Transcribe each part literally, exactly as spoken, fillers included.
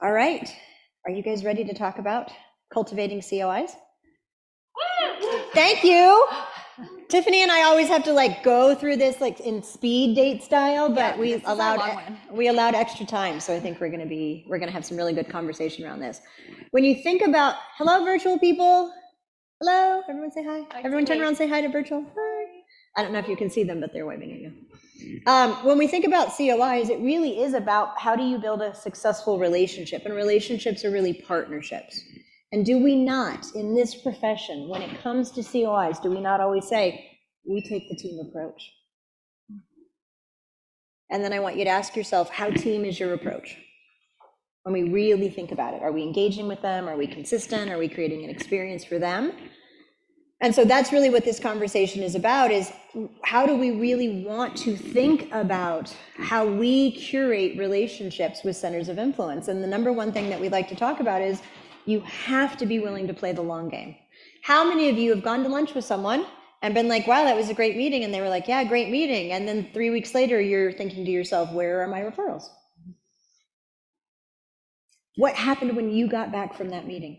All right. Are you guys ready to talk about cultivating C O Is? Thank you. Tiffany and I always have to like go through this like in speed date style, but Yeah, we this is our allowed long one. we allowed extra time, so I think we're going to be we're going to have some really good conversation around this. When you think about hello virtual people, hello, everyone say hi. Hi, Everyone turn Tiffany. around, say hi to virtual. Hi. I don't know if you can see them, but they're waving at you. Um, when we think about C O Is, it really is about how do you build a successful relationship, and relationships are really partnerships. And do we not, in this profession, when it comes to C O Is, do we not always say, we take the team approach? And then I want you to ask yourself, how team is your approach? When we really think about it, are we engaging with them? Are we consistent? Are we creating an experience for them? And so that's really what this conversation is about, is how do we really want to think about how we curate relationships with centers of influence? And the number one thing that we like to talk about is you have to be willing to play the long game. How many of you have gone to lunch with someone and been like, wow, that was a great meeting? And they were like, yeah, great meeting. And then three weeks later, you're thinking to yourself, where are my referrals? What happened when you got back from that meeting?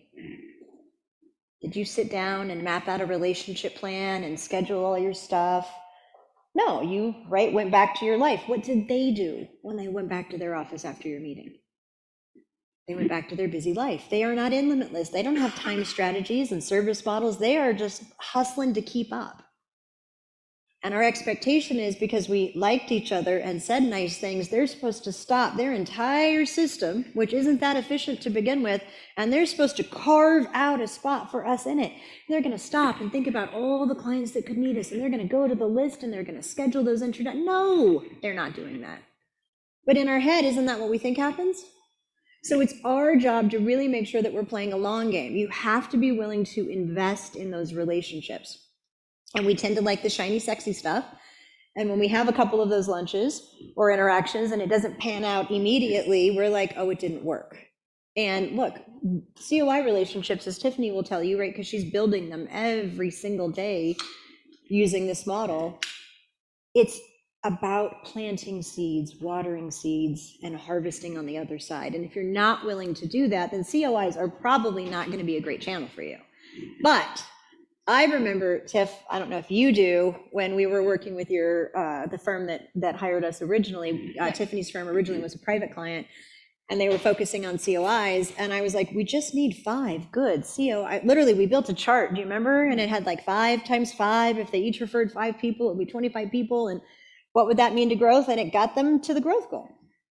Did you sit down and map out a relationship plan and schedule all your stuff? No, you, right, went back to your life. What did they do when they went back to their office after your meeting? They went back to their busy life. They are not in Limitless. They don't have time strategies and service models. They are just hustling to keep up. And our expectation is because we liked each other and said nice things, they're supposed to stop their entire system, which isn't that efficient to begin with, and they're supposed to carve out a spot for us in it. They're going to stop and think about all the clients that could meet us, and they're going to go to the list and they're going to schedule those introductions. No, they're not doing that. But in our head, isn't that what we think happens? So it's our job to really make sure that we're playing a long game. You have to be willing to invest in those relationships. And we tend to like the shiny, sexy stuff. And when we have a couple of those lunches or interactions and it doesn't pan out immediately, we're like, oh, it didn't work. And look, C O I relationships, as Tiffany will tell you, right, because she's building them every single day using this model, it's about planting seeds, watering seeds, and harvesting on the other side. And if you're not willing to do that, then C O Is are probably not going to be a great channel for you. But I remember, Tiff, I don't know if you do, when we were working with your, uh, the firm that, that hired us originally, uh, Tiffany's firm originally was a private client, and they were focusing on C O Is, and I was like, we just need five good C O I. Literally, we built a chart, do you remember? And it had like five times five. If they each referred five people, it would be twenty-five people, and what would that mean to growth? And it got them to the growth goal.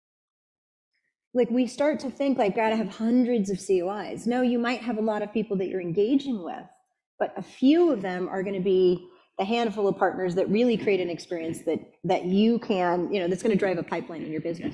Like, we start to think like, gotta have hundreds of C O Is. No, you might have a lot of people that you're engaging with, but a few of them are going to be the handful of partners that really create an experience that that you can, you know, that's going to drive a pipeline in your business.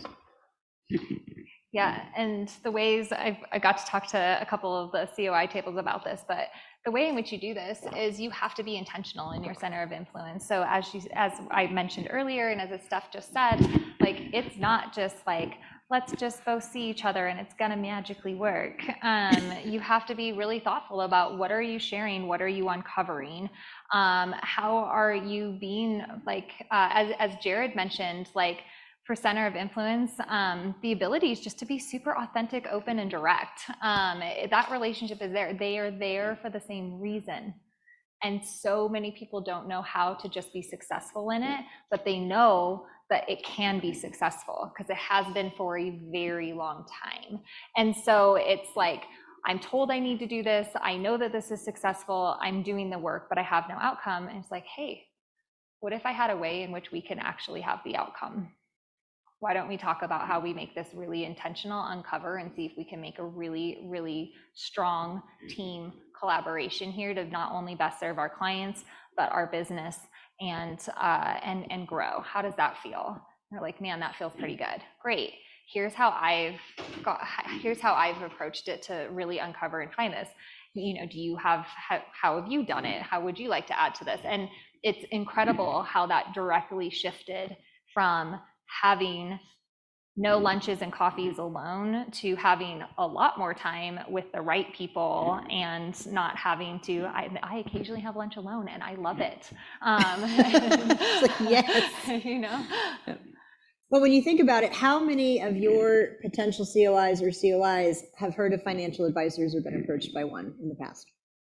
Yeah, and the ways I've, I got to talk to a couple of the C O I tables about this, but the way in which you do this is you have to be intentional in your center of influence. So as you, as I mentioned earlier, and as Steph just said, like, it's not just like, let's just go see each other and it's gonna magically work. Um, you have to be really thoughtful about what are you sharing, what are you uncovering, um, how are you being, like, uh, as, as Jared mentioned, like, for center of influence, um, the ability is just to be super authentic, open, and direct. Um, that relationship is there. They are there for the same reason. And so many people don't know how to just be successful in it, but they know that it can be successful because it has been for a very long time. And so it's like, I'm told I need to do this. I know that this is successful. I'm doing the work, but I have no outcome. And it's like, hey, what if I had a way in which we can actually have the outcome? Why don't we talk about how we make this really intentional, uncover, and see if we can make a really, really strong team collaboration here to not only best serve our clients, but our business and uh, and and grow. How does that feel? They're like, man, that feels pretty good. Great. Here's how I've got. Here's how I've approached it to really uncover and find this. You know, do you have how, how have you done it? How would you like to add to this? And it's incredible how that directly shifted from having no lunches and coffees alone to having a lot more time with the right people and not having to, I, I occasionally have lunch alone and I love it. Um, It's like, yes. you know? Well, when you think about it, how many of your potential C O Is or C O Is have heard of financial advisors or been approached by one in the past?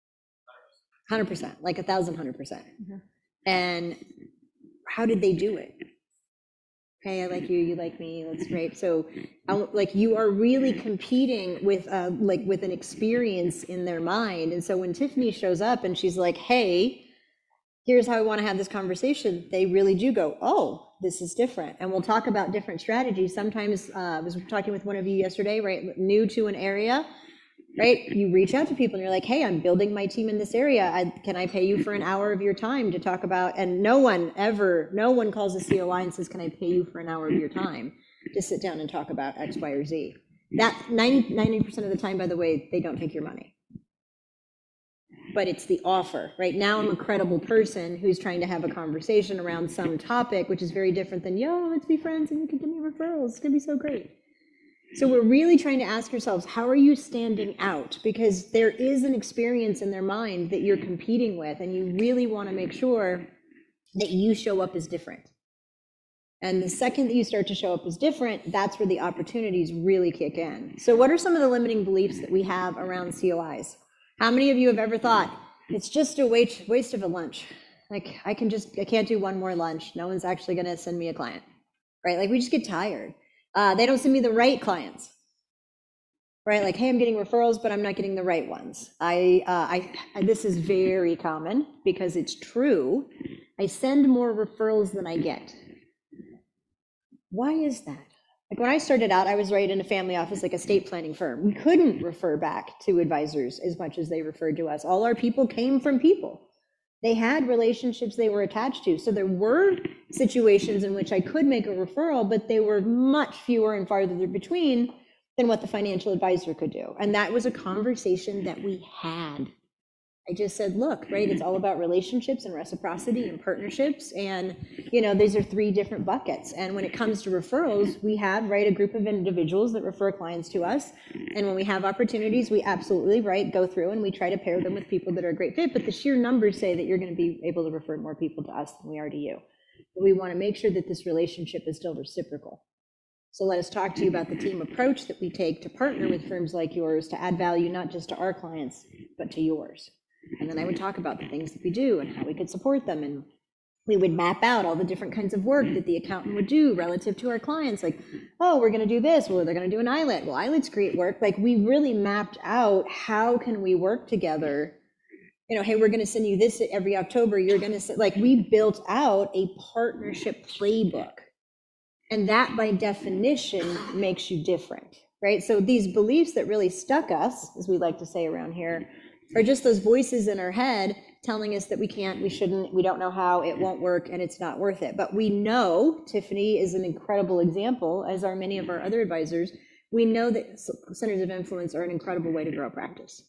one hundred percent, like a thousand, one hundred percent. Mm-hmm. And how did they do it? Okay, I like you, you like me, that's great. So like you are really competing with uh, like with an experience in their mind. And so when Tiffany shows up and she's like, hey, here's how I want to have this conversation, they really do go, oh, this is different. And we'll talk about different strategies. Sometimes uh, I was talking with one of you yesterday, right? New to an area, right? You reach out to people and you're like, hey, I'm building my team in this area. I, can I pay you for an hour of your time to talk about, and no one ever, no one calls a C O I and says, can I pay you for an hour of your time to sit down and talk about X, Y, or Z? That ninety percent of the time, by the way, they don't take your money. But it's the offer, right? Now I'm a credible person who's trying to have a conversation around some topic, which is very different than, yo, let's be friends and you can give me referrals. It's gonna be so great. So we're really trying to ask ourselves, how are you standing out? Because there is an experience in their mind that you're competing with, and you really wanna make sure that you show up as different. And the second that you start to show up as different, that's where the opportunities really kick in. So what are some of the limiting beliefs that we have around C O Is? How many of you have ever thought, it's just a waste, waste of a lunch? Like, I can just, I can't do one more lunch. No one's actually gonna send me a client, right? Like, we just get tired. Uh, they don't send me the right clients, right? Like, hey, I'm getting referrals, but I'm not getting the right ones. I, uh, I, I, this is very common because it's true. I send more referrals than I get. Why is that? Like when I started out, I was right in a family office, like a estate planning firm. We couldn't refer back to advisors as much as they referred to us. All our people came from people. They had relationships they were attached to. So there were situations in which I could make a referral, but they were much fewer and farther between than what the financial advisor could do. And that was a conversation that we had. I just said, look, right, it's all about relationships and reciprocity and partnerships. And, you know, these are three different buckets. And when it comes to referrals, we have, right, a group of individuals that refer clients to us. And when we have opportunities, we absolutely, right, go through and we try to pair them with people that are a great fit. But the sheer numbers say that you're going to be able to refer more people to us than we are to you. But we want to make sure that this relationship is still reciprocal. So let us talk to you about the team approach that we take to partner with firms like yours to add value, not just to our clients, but to yours. And then I would talk about the things that we do and how we could support them. And we would map out all the different kinds of work that the accountant would do relative to our clients. Like, oh, we're going to do this. Well, they're going to do an I L A T. Well, I L A T's great work. Like, we really mapped out how can we work together. You know, hey, we're going to send you this every October. You're going to send, like, we built out a partnership playbook. And that by definition makes you different, right? So these beliefs that really stuck us, as we like to say around here, are just those voices in our head telling us that we can't, we shouldn't, we don't know how, it won't work, and it's not worth it. But we know, Tiffany is an incredible example, as are many of our other advisors. We know that centers of influence are an incredible way to grow a practice.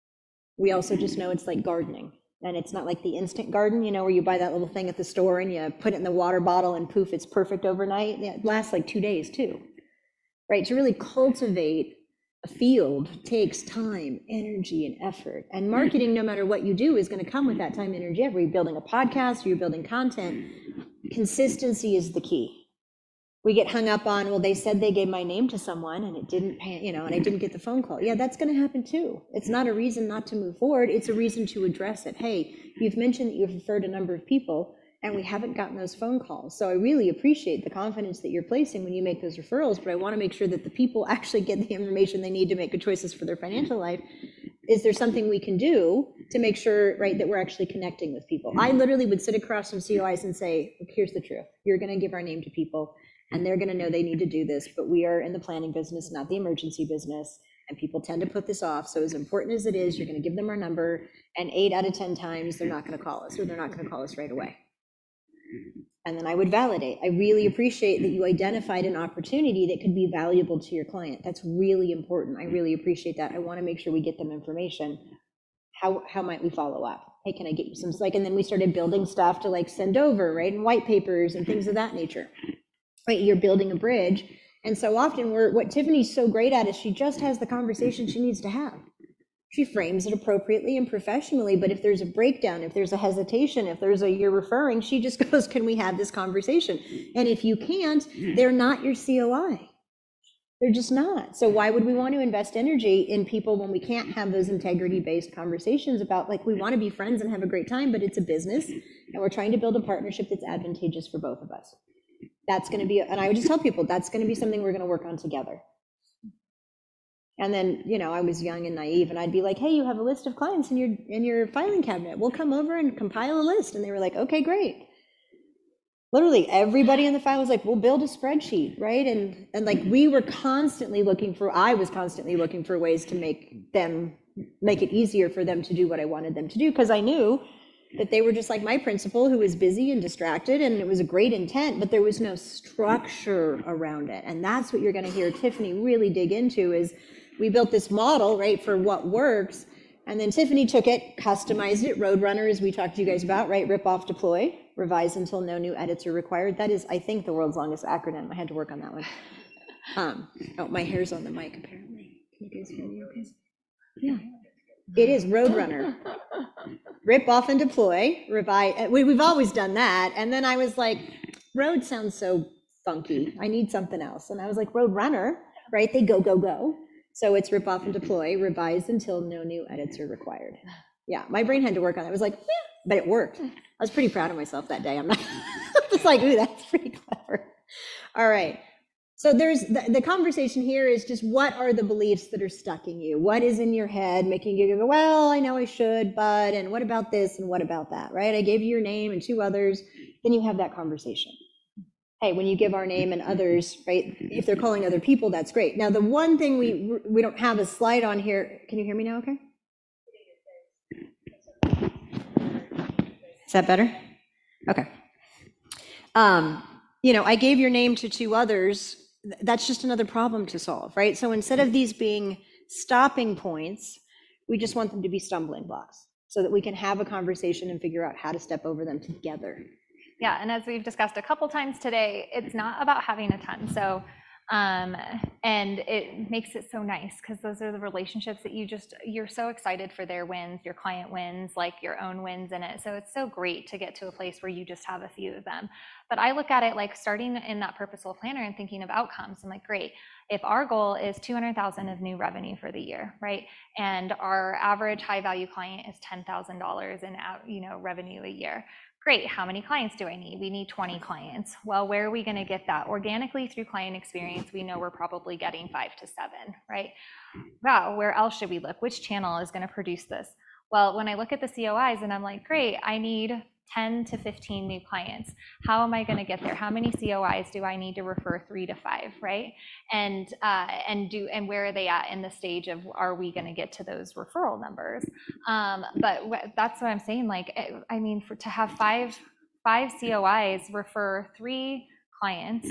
We also just know it's like gardening. And it's not like the instant garden, you know, where you buy that little thing at the store and you put it in the water bottle and poof, it's perfect overnight. It lasts like two days too, right? To really cultivate a field takes time, energy, and effort. And marketing, no matter what you do, is going to come with that time, energy. Whether you're building a podcast or you're building content, consistency is the key. We get hung up on, well, they said they gave my name to someone and it didn't pay, you know, and I didn't get the phone call. Yeah, that's going to happen too. It's not a reason not to move forward. It's a reason to address it. Hey, you've mentioned that you've referred a number of people and we haven't gotten those phone calls. So I really appreciate the confidence that you're placing when you make those referrals, but I want to make sure that the people actually get the information they need to make good choices for their financial life. Is there something we can do to make sure, right, that we're actually connecting with people? I literally would sit across from C O Is and say, look, here's the truth. You're going to give our name to people and they're going to know they need to do this, but we are in the planning business, not the emergency business. And people tend to put this off. So as important as it is, you're going to give them our number, and eight out of ten times they're not going to call us, or they're not going to call us right away. And then I would validate. I really appreciate that you identified an opportunity that could be valuable to your client. That's really important. I really appreciate that. I want to make sure we get them information. How, how might we follow up? Hey, can I get you some, like, and then we started building stuff to like send over, right? And white papers and things of that nature, right? You're building a bridge. And so often we're, what Tiffany's so great at is she just has the conversation she needs to have. she frames it appropriately and professionally. But if there's a breakdown, if there's a hesitation, if there's a you're referring, she just goes, can we have this conversation? And if you can't, they're not your C O I. They're just not. So why would we want to invest energy in people when we can't have those integrity-based conversations about, like, we want to be friends and have a great time, but it's a business and we're trying to build a partnership that's advantageous for both of us. That's going to be, and I would just tell people, that's going to be something we're going to work on together. And then, you know, I was young and naive and I'd be like, hey, you have a list of clients in your in your filing cabinet. We'll come over and compile a list. And they were like, okay, great. Literally everybody in the file was like, we'll build a spreadsheet, right? And and like we were constantly looking for, I was constantly looking for ways to make them, make it easier for them to do what I wanted them to do, because I knew that they were just like my principal, who was busy and distracted, and it was a great intent, but there was no structure around it. And that's what you're going to hear Tiffany really dig into, is we built this model, right, for what works. And then Tiffany took it, customized it, Roadrunner, as we talked to you guys about, right? Rip off, deploy, revise until no new edits are required. That is, I think, the world's longest acronym. I had to work on that one. Um, oh, my hair's on the mic, apparently. Can you guys hear me okay? Yeah. It is Roadrunner. Rip off and deploy, revise. We, we've always done that. And then I was like, road sounds so funky. I need something else. And I was like, Roadrunner, right? They go, go, go. So it's rip off and deploy, revise until no new edits are required. Yeah, my brain had to work on it. I was like, yeah, but it worked. I was pretty proud of myself that day. I'm not just like, ooh, that's pretty clever. All right. So there's the, the conversation here is just, what are the beliefs that are stuck in you? What is in your head making you go, well, I know I should, but, and what about this and what about that, right? I gave you your name and two others. Then you have that conversation. Hey, when you give our name and others, right, if they're calling other people, that's great. Now, the one thing we we don't have a slide on here, can you hear me now okay? Is that better? Okay. Um, you know, I gave your name to two others. That's just another problem to solve, right? So instead of these being stopping points, we just want them to be stumbling blocks so that we can have a conversation and figure out how to step over them together. Yeah, and as we've discussed a couple times today, it's not about having a ton. So, um, and it makes it so nice because those are the relationships that you just, you're so excited for their wins, your client wins, like your own wins in it. So it's so great to get to a place where you just have a few of them. But I look at it like starting in that purposeful planner and thinking of outcomes. I'm like, great, if our goal is two hundred thousand of new revenue for the year, right? And our average high value client is ten thousand dollars in, you know, revenue a year. Great, how many clients do I need? We need twenty clients. Well, where are we going to get that? Organically through client experience, we know we're probably getting five to seven, right? Wow, where else should we look? Which channel is going to produce this? Well, when I look at the C O Is and I'm like, great, I need ten to fifteen new clients. How am I going to get there? How many C O Is do I need to refer three to five, right? And uh, and do and where are they at in the stage of, are we going to get to those referral numbers? Um, but wh- that's what I'm saying. Like, I mean, for to have five five C O Is refer three clients,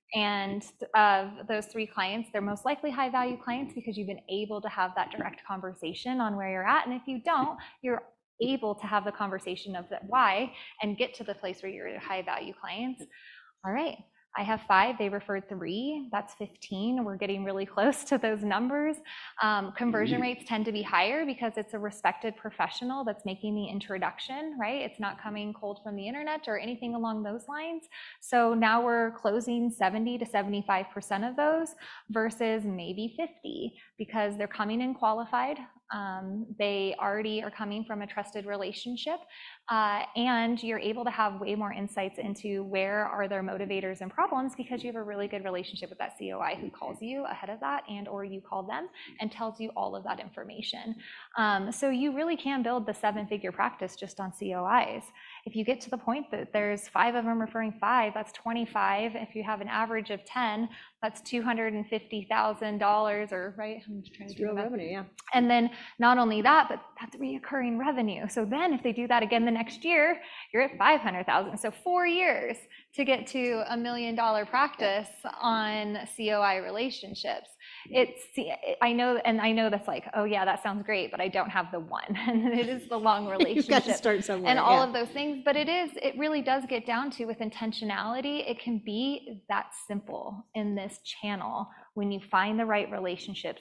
and of uh, those three clients, they're most likely high value clients because you've been able to have that direct conversation on where you're at. And if you don't, you're able to have the conversation of that why and get to the place where you're high value clients. All right, I have five, they referred three, that's fifteen. We're getting really close to those numbers. Um, conversion rates tend to be higher because it's a respected professional that's making the introduction, right? It's not coming cold from the internet or anything along those lines. So now we're closing seventy to seventy-five percent of those versus maybe fifty because they're coming in qualified. Um, they already are coming from a trusted relationship, uh, and you're able to have way more insights into where are their motivators and problems because you have a really good relationship with that C O I who calls you ahead of that, and or you call them and tells you all of that information. Um, so you really can build the seven-figure practice just on C O Is. If you get to the point that there's five of them referring five, that's twenty-five. If you have an average of ten, that's two hundred fifty thousand dollars, or right? I'm just trying to do real revenue, yeah. And then not only that, but that's reoccurring revenue. So then if they do that again the next year, you're at five hundred thousand. So four years to get to a million dollar practice on C O I relationships. It's, I know, and I know that's like, oh yeah, that sounds great, but I don't have the one. And it is the long relationship. You've got to start somewhere. And all yeah. of those things, but it is, it really does get down to, with intentionality, it can be that simple in this channel when you find the right relationships.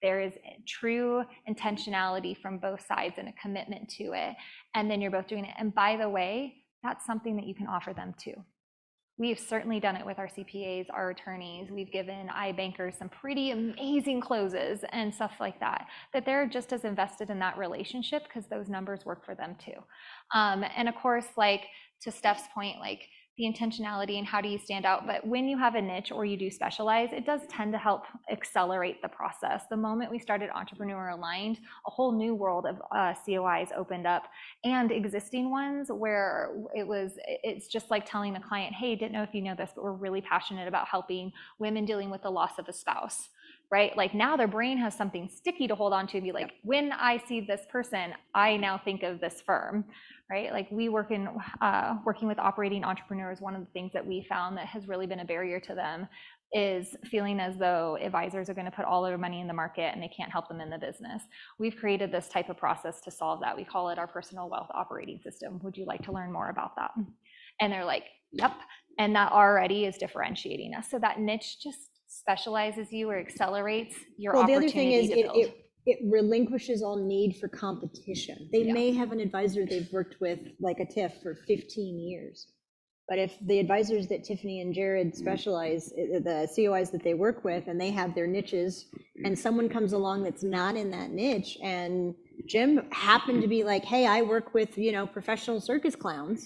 there is true intentionality from both sides and a commitment to it, and then you're both doing it. And by the way, that's something that you can offer them too. We've certainly done it with our C P As, our attorneys. We've given iBankers some pretty amazing closes and stuff like that, that they're just as invested in that relationship because those numbers work for them too. Um, and of course, like to Steph's point, like the intentionality and how do you stand out. But when you have a niche or you do specialize, it does tend to help accelerate the process. The moment we started Entrepreneur Aligned, a whole new world of uh, C O Is opened up, and existing ones where it was, it's just like telling the client, hey, didn't know if you know this, but we're really passionate about helping women dealing with the loss of a spouse. Right? Like now their brain has something sticky to hold on to and be like, when I see this person, I now think of this firm, right? Like we work in, uh, working with operating entrepreneurs, one of the things that we found that has really been a barrier to them is feeling as though advisors are going to put all their money in the market and they can't help them in the business. We've created this type of process to solve that. We call it our personal wealth operating system. Would you like to learn more about that? And they're like, yep. And that already is differentiating us. So that niche just specializes you or accelerates your well, opportunity the other thing is to it, build. it, it relinquishes all need for competition. They Yeah. may have an advisor they've worked with, like a Tiff, for fifteen years. But if the advisors that Tiffany and Jared specialize, the C O Is that they work with, and they have their niches, and someone comes along that's not in that niche, and Jim happened to be like, hey, I work with, you know, professional circus clowns,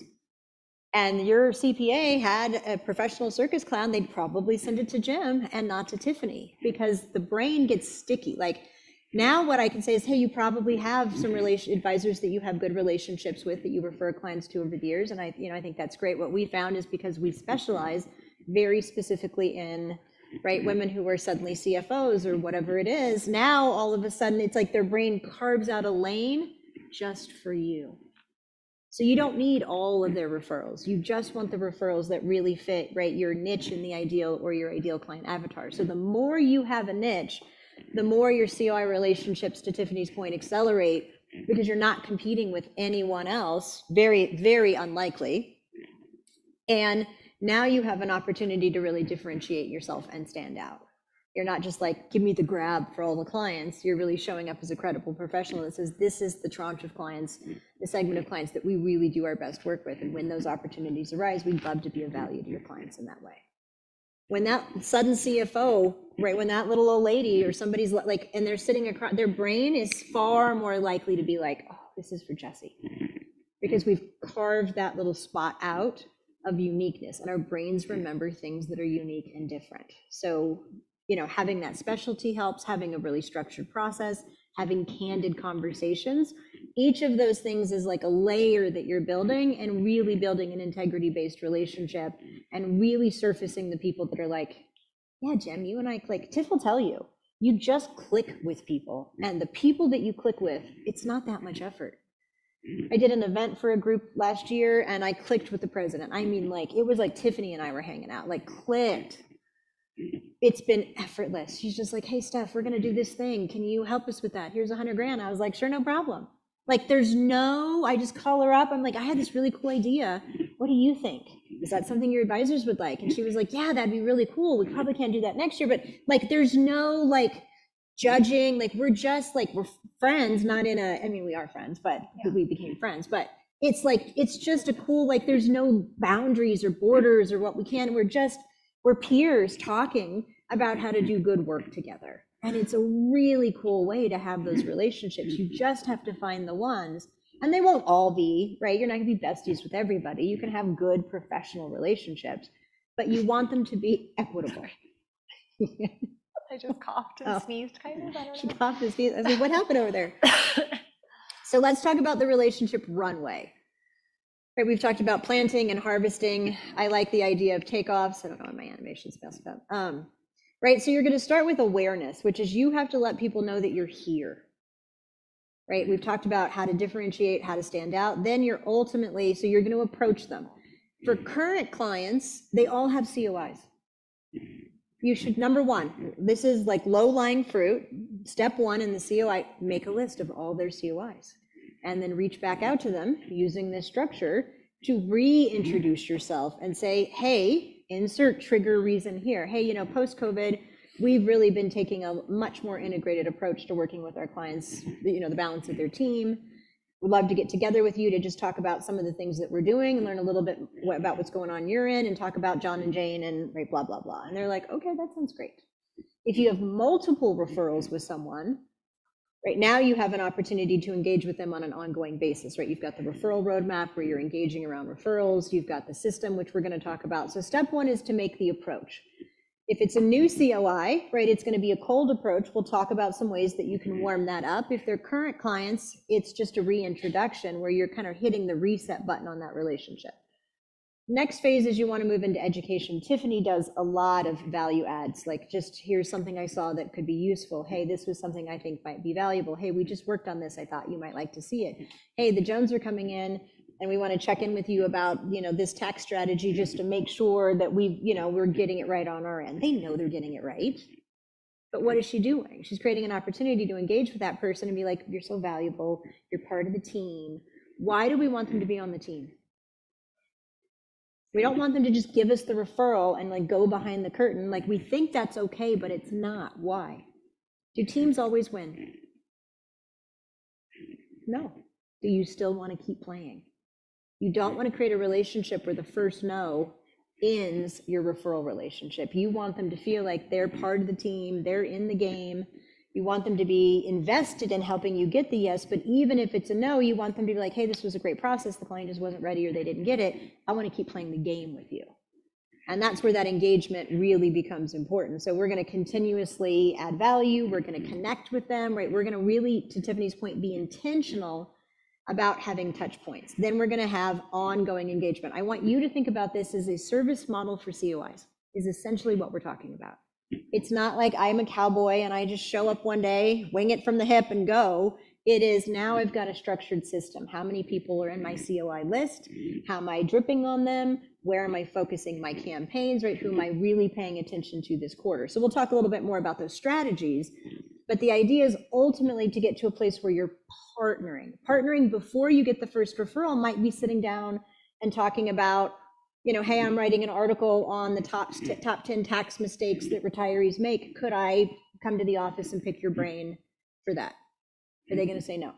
and your C P A had a professional circus clown, they'd probably send it to Jim and not to Tiffany, because the brain gets sticky. Like now what I can say is, hey, you probably have some relation advisors that you have good relationships with that you refer clients to over the years. And I, you know, I think that's great. What we found is because we specialize very specifically in, right, women who are suddenly C F Os or whatever it is, now all of a sudden it's like their brain carves out a lane just for you. So you don't need all of their referrals. You just want the referrals that really fit, right, your niche in the ideal or your ideal client avatar. So the more you have a niche, the more your C O I relationships, to Tiffany's point, accelerate, because you're not competing with anyone else, very, very unlikely. And now you have an opportunity to really differentiate yourself and stand out. You're not just like, give me the grab for all the clients. You're really showing up as a credible professional that says, this is the tranche of clients, the segment of clients that we really do our best work with. And when those opportunities arise, we'd love to be of value to your clients in that way. When that sudden C F O, right, when that little old lady or somebody's like, and they're sitting across, their brain is far more likely to be like, oh, this is for Jesse. Because we've carved that little spot out of uniqueness, and our brains remember things that are unique and different. So, you know, having that specialty helps, having a really structured process, having candid conversations. Each of those things is like a layer that you're building, and really building an integrity-based relationship, and really surfacing the people that are like, yeah, Jim, you and I click. Tiff will tell you, you just click with people, and the people that you click with, it's not that much effort. I did an event for a group last year, and I clicked with the president. I mean, like, it was like Tiffany and I were hanging out, like clicked. It's been effortless. She's just like, hey, Steph, we're going to do this thing. Can you help us with that? Here's a hundred grand. I was like, sure, no problem. Like, there's no, I just call her up. I'm like, I had this really cool idea. What do you think? Is that something your advisors would like? And she was like, yeah, that'd be really cool. We probably can't do that next year. But like, there's no like judging. Like, we're just like, we're friends, not in a, I mean, we are friends, but yeah. we became friends. But it's like, it's just a cool, like, there's no boundaries or borders or what we can. We're just, we're peers talking about how to do good work together. And it's a really cool way to have those relationships. You just have to find the ones, and they won't all be, right? You're not gonna be besties with everybody. You can have good professional relationships, but you want them to be equitable. I just coughed and oh. sneezed kind of. I don't know. She coughed and sneezed. I was like, what happened over there? So let's talk about the relationship runway. Right, we've talked about planting and harvesting. I like the idea of takeoffs. I don't know what my animation's best about. Um, right, so you're going to start with awareness, which is you have to let people know that you're here. Right, we've talked about how to differentiate, how to stand out. Then you're ultimately, so you're going to approach them. For current clients, they all have C O Is. You should, number one, this is like low-lying fruit. Step one in the C O I, make a list of all their C O Is. And then reach back out to them using this structure to reintroduce yourself and say, hey, insert trigger reason here. Hey, you know, post-COVID, we've really been taking a much more integrated approach to working with our clients, you know, the balance of their team. We'd love to get together with you to just talk about some of the things that we're doing and learn a little bit about what's going on your end and talk about John and Jane and right, blah, blah, blah. And they're like, okay, that sounds great. If you have multiple referrals with someone, right now you have an opportunity to engage with them on an ongoing basis, right? You've got the referral roadmap where you're engaging around referrals. You've got the system, which we're going to talk about. So step one is to make the approach. If it's a new C O I, right, it's going to be a cold approach. We'll talk about some ways that you can warm that up. If they're current clients, it's just a reintroduction where you're kind of hitting the reset button on that relationship. Next phase is you want to move into education. Tiffany does a lot of value adds, like just here's something I saw that could be useful. Hey, this was something I think might be valuable. Hey, we just worked on this. I thought you might like to see it. Hey, the Jones are coming in and we want to check in with you about, you know, this tax strategy just to make sure that we, you know, we're getting it right on our end. They know they're getting it right. But what is she doing? She's creating an opportunity to engage with that person and be like, you're so valuable. You're part of the team. Why do we want them to be on the team? We don't want them to just give us the referral and like go behind the curtain. Like we think that's okay, but it's not. Why? Do teams always win? No. Do you still want to keep playing? You don't want to create a relationship where the first no ends your referral relationship. You want them to feel like they're part of the team, they're in the game. You want them to be invested in helping you get the yes, but even if it's a no, you want them to be like, hey, this was a great process, the client just wasn't ready or they didn't get it. I want to keep playing the game with you. And that's where that engagement really becomes important. So we're going to continuously add value. We're going to connect with them, right? We're going to really, to Tiffany's point, be intentional about having touch points. Then we're going to have ongoing engagement. I want you to think about this as a service model for C O Is, is essentially what we're talking about. It's not like I'm a cowboy and I just show up one day, wing it from the hip and go. It is now I've got a structured system. How many people are in my C O I list? How am I dripping on them? Where am I focusing my campaigns, right? Who am I really paying attention to this quarter? So we'll talk a little bit more about those strategies, but the idea is ultimately to get to a place where you're partnering. Partnering before you get the first referral might be sitting down and talking about, you know, hey, I'm writing an article on the top, top ten tax mistakes that retirees make. Could I come to the office and pick your brain for that? Are they going to say no?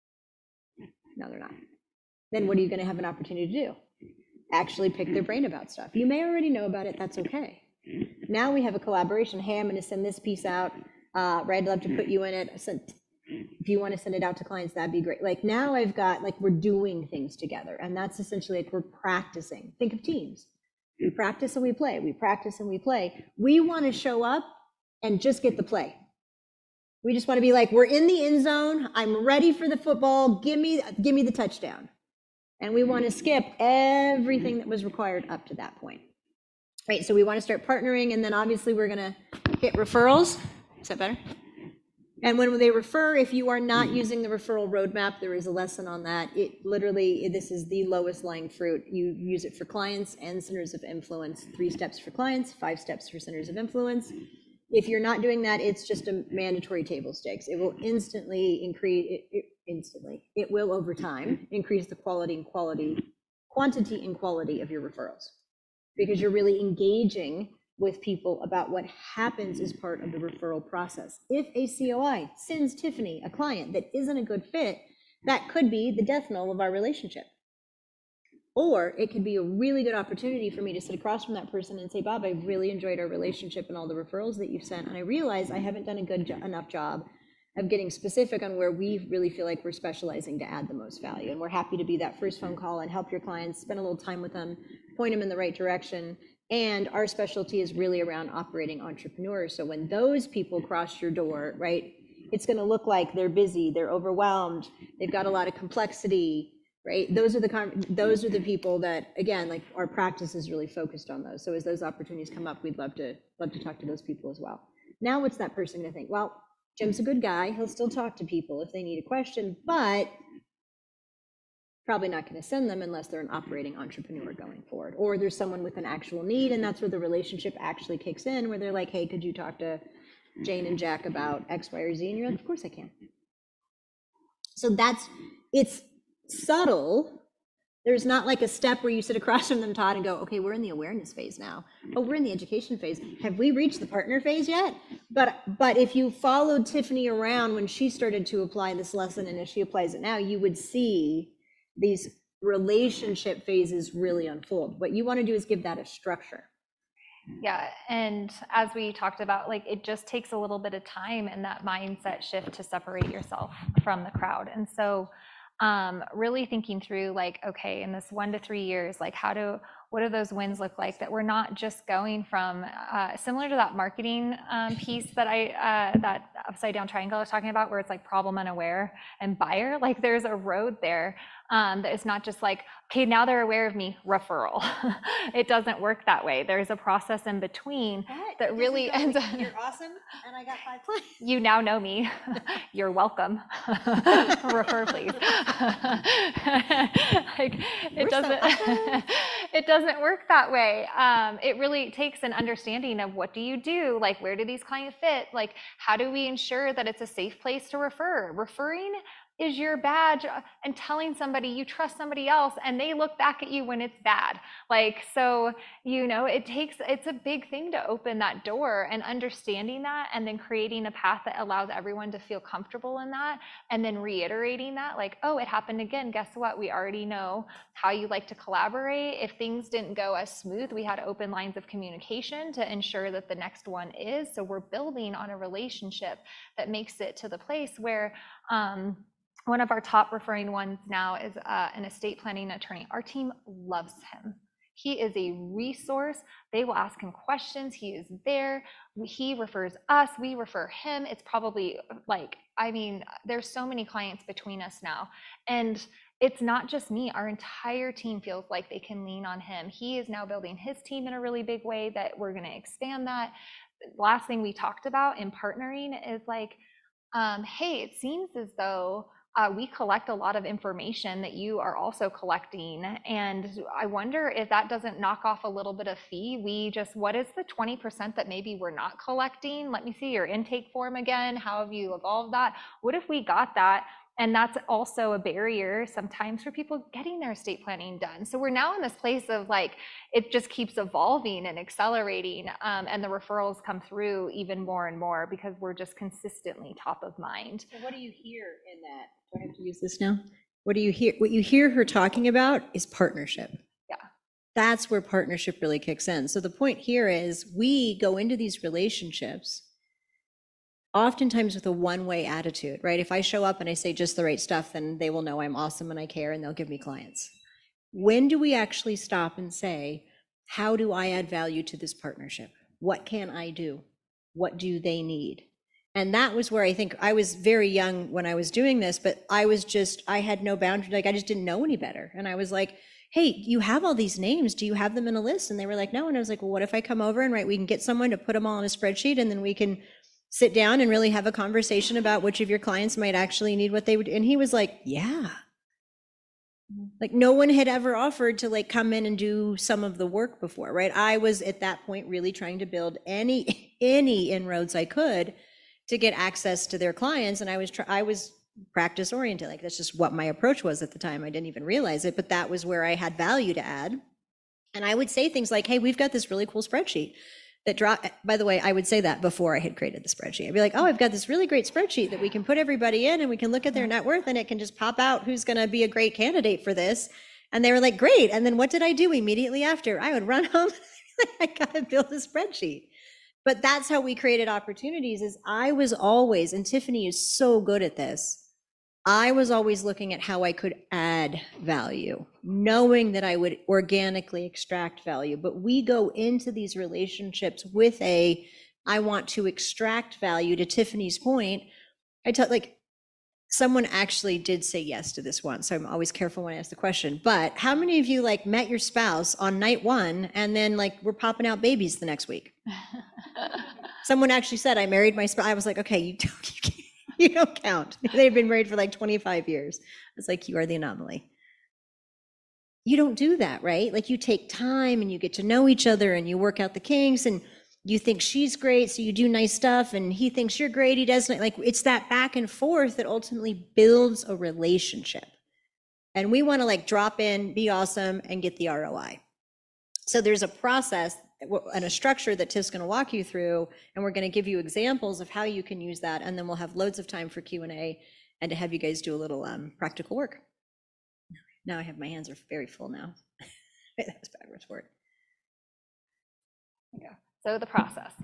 No, they're not. Then what are you going to have an opportunity to do? Actually pick their brain about stuff. You may already know about it. That's okay. Now we have a collaboration. Hey, I'm going to send this piece out. Uh, right, I'd love to put you in it. Send, if you want to send it out to clients, that'd be great. Like now I've got, like we're doing things together. And that's essentially like we're practicing. Think of teams. We practice and we play. We practice and we play. We want to show up and just get the play. We just want to be like, we're in the end zone. I'm ready for the football. Give me, give me the touchdown. And we want to skip everything that was required up to that point. Right, so we want to start partnering, and then obviously we're going to hit referrals. Is that better? And when they refer, if you are not using the referral roadmap, there is a lesson on that. It literally, this is the lowest lying fruit. You use it for clients and centers of influence. Three steps for clients, five steps for centers of influence. If you're not doing that, it's just a mandatory table stakes. It will instantly increase, it, it, instantly, it will over time increase the quality and quality, quantity and quality of your referrals, because you're really engaging with people about what happens as part of the referral process. If a C O I sends Tiffany a client that isn't a good fit, that could be the death knell of our relationship. Or it could be a really good opportunity for me to sit across from that person and say, Bob, I've really enjoyed our relationship and all the referrals that you've sent. And I realize I haven't done a good jo- enough job of getting specific on where we really feel like we're specializing to add the most value. And we're happy to be that first phone call and help your clients, spend a little time with them, point them in the right direction. And our specialty is really around operating entrepreneurs. So when those people cross your door, right, it's going to look like they're busy, they're overwhelmed, they've got a lot of complexity, right? Those are the those are the people that, again, like our practice is really focused on those. So as those opportunities come up, we'd love to love to talk to those people as well. Now, what's that person going to think? Well, Jim's a good guy. He'll still talk to people if they need a question, but probably not going to send them unless they're an operating entrepreneur going forward, or there's someone with an actual need, and that's where the relationship actually kicks in, where they're like, hey, could you talk to Jane and Jack about X, Y, or Z? And you're like, of course I can. So that's, it's subtle, There's not like a step where you sit across from them, Todd, and go, okay, we're in the awareness phase now. Oh, we're in the education phase. Have we reached the partner phase yet? But but if you followed Tiffany around when she started to apply this lesson and as she applies it now, you would see these relationship phases really unfold. What you want to do is give that a structure. Yeah, and as we talked about, like it just takes a little bit of time and that mindset shift to separate yourself from the crowd. And so um, really thinking through like, okay, in this one to three years, like how do, what do those wins look like that we're not just going from, uh, similar to that marketing um, piece that I, uh, that upside down triangle I was talking about, where it's like problem unaware and buyer, like there's a road there um, that is not just like, okay, now they're aware of me, referral. It doesn't work that way. There's a process in between Right. that really ends up, You're awesome, and I got five clients. you now know me. You're welcome. Refer, please. Like, it We're so doesn't. awesome. It doesn't work that way. Um, it really takes an understanding of what do you do, like where do these clients fit, like how do we ensure that it's a safe place to refer. Referring is your badge and telling somebody you trust somebody else and they look back at you when it's bad. Like, so, you know, it takes, it's a big thing to open that door, and understanding that and then creating a path that allows everyone to feel comfortable in that, and then reiterating that, like, oh, it happened again. Guess what? We already know how you like to collaborate. If things didn't go as smooth, we had open lines of communication to ensure that the next one is. So we're building on a relationship that makes it to the place where, um, one of our top referring ones now is uh, an estate planning attorney. Our team loves him. He is a resource. They will ask him questions. He is there. He refers us. We refer him. It's probably like, I mean, there's so many clients between us now. And it's not just me. Our entire team feels like they can lean on him. He is now building his team in a really big way that we're going to expand that. Last thing we talked about in partnering is like, um, hey, it seems as though Uh, we collect a lot of information that you are also collecting. And I wonder if that doesn't knock off a little bit of fee. We just, what is the twenty percent that maybe we're not collecting? Let me see your intake form again. How have you evolved that? What if we got that? And that's also a barrier sometimes for people getting their estate planning done. So we're now in this place of like, it just keeps evolving and accelerating. Um, and the referrals come through even more and more because we're just consistently top of mind. So what do you hear in that? Do I have to use this now? What do you hear? What you hear her talking about is partnership. Yeah. That's where partnership really kicks in. So the point here is we go into these relationships oftentimes with a one-way attitude, right? If I show up and I say just the right stuff, then they will know I'm awesome and I care and they'll give me clients. When do we actually stop and say, how do I add value to this partnership? What can I do? What do they need? And that was where I think I was very young when I was doing this, but I was just, I had no boundary. Like I just didn't know any better. And I was like, hey, you have all these names. Do you have them in a list? And they were like, no. And I was like, well, what if I come over and right, we can get someone to put them all on a spreadsheet and then we can sit down and really have a conversation about which of your clients might actually need what they would. And he was like, yeah. Like no one had ever offered to like come in and do some of the work before, right? I was at that point really trying to build any, any inroads I could to get access to their clients. And I was, try- I was practice oriented. Like that's just what my approach was at the time. I didn't even realize it, but that was where I had value to add. And I would say things like, hey, we've got this really cool spreadsheet that drop, by the way, I would say that before I had created the spreadsheet. I'd be like, oh, I've got this really great spreadsheet that we can put everybody in and we can look at their net worth and it can just pop out who's going to be a great candidate for this. And they were like, great. And then what did I do immediately after? I would run home. I got to build a spreadsheet. But that's how we created opportunities is I was always, and Tiffany is so good at this, I was always looking at how I could add value, knowing that I would organically extract value. But we go into these relationships with a, I want to extract value. To Tiffany's point, I tell like, someone actually did say yes to this one. So I'm always careful when I ask the question, but how many of you like met your spouse on night one and then like we're popping out babies the next week? Someone actually said, I married my spouse. I was like, okay, you don't, you can't. You don't count. They've been married for like twenty-five years. It's like, you are the anomaly. You don't do that, right? Like you take time and you get to know each other and you work out the kinks and you think she's great. So you do nice stuff and he thinks you're great. He doesn't. Like it's that back and forth that ultimately builds a relationship. And we want to like drop in, be awesome, and get the R O I. So there's a process and a structure that Tiff's going to walk you through, and we're going to give you examples of how you can use that, and then we'll have loads of time for Q and A and to have you guys do a little um, practical work. Now I have, my hands are very full now. Wait, that was backwards word. Yeah. So the process,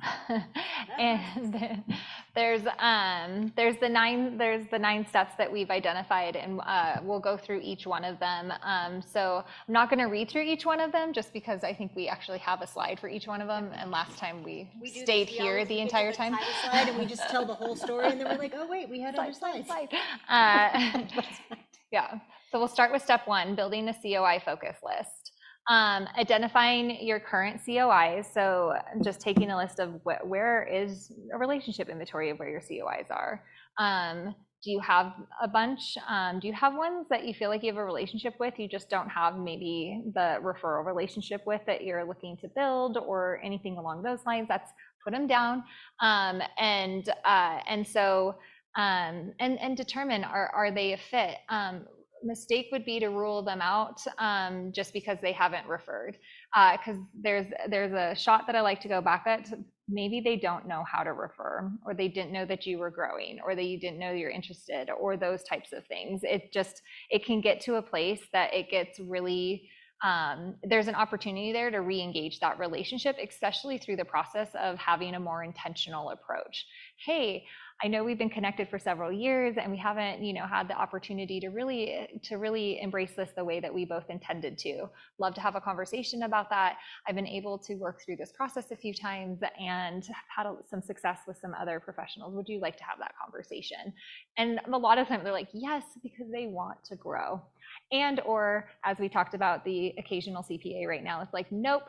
and then there's um there's the nine there's the nine steps that we've identified, and uh, we'll go through each one of them. Um, so I'm not going to read through each one of them, just because I think we actually have a slide for each one of them. And last time we, we stayed here the entire time, slide and we just tell the whole story, and then we're like, oh wait, we had other slides. Slide. Uh, yeah. So we'll start with step one: building a C O I focus list. Um, identifying your current C O Is, so just taking a list of wh where is a relationship inventory of where your C O Is are. Um, do you have a bunch? Um, do you have ones that you feel like you have a relationship with, you just don't have maybe the referral relationship with that you're looking to build, or anything along those lines? That's, put them down, um, and uh, and so um, and and determine, are are they a fit? Um, mistake would be to rule them out um, just because they haven't referred, because uh, there's there's a shot that I like to go back at. Maybe they don't know how to refer, or they didn't know that you were growing, or that you didn't know you're interested, or those types of things. It just, it can get to a place that it gets really, um, there's an opportunity there to re-engage that relationship, especially through the process of having a more intentional approach. Hey, I know we've been connected for several years, and we haven't, you know, had the opportunity to really, to really embrace this the way that we both intended to. Love to have a conversation about that. I've been able to work through this process a few times and had some success with some other professionals. Would you like to have that conversation? And a lot of times they're like, yes, because they want to grow. And, or as we talked about, the occasional C P A right now, it's like, nope,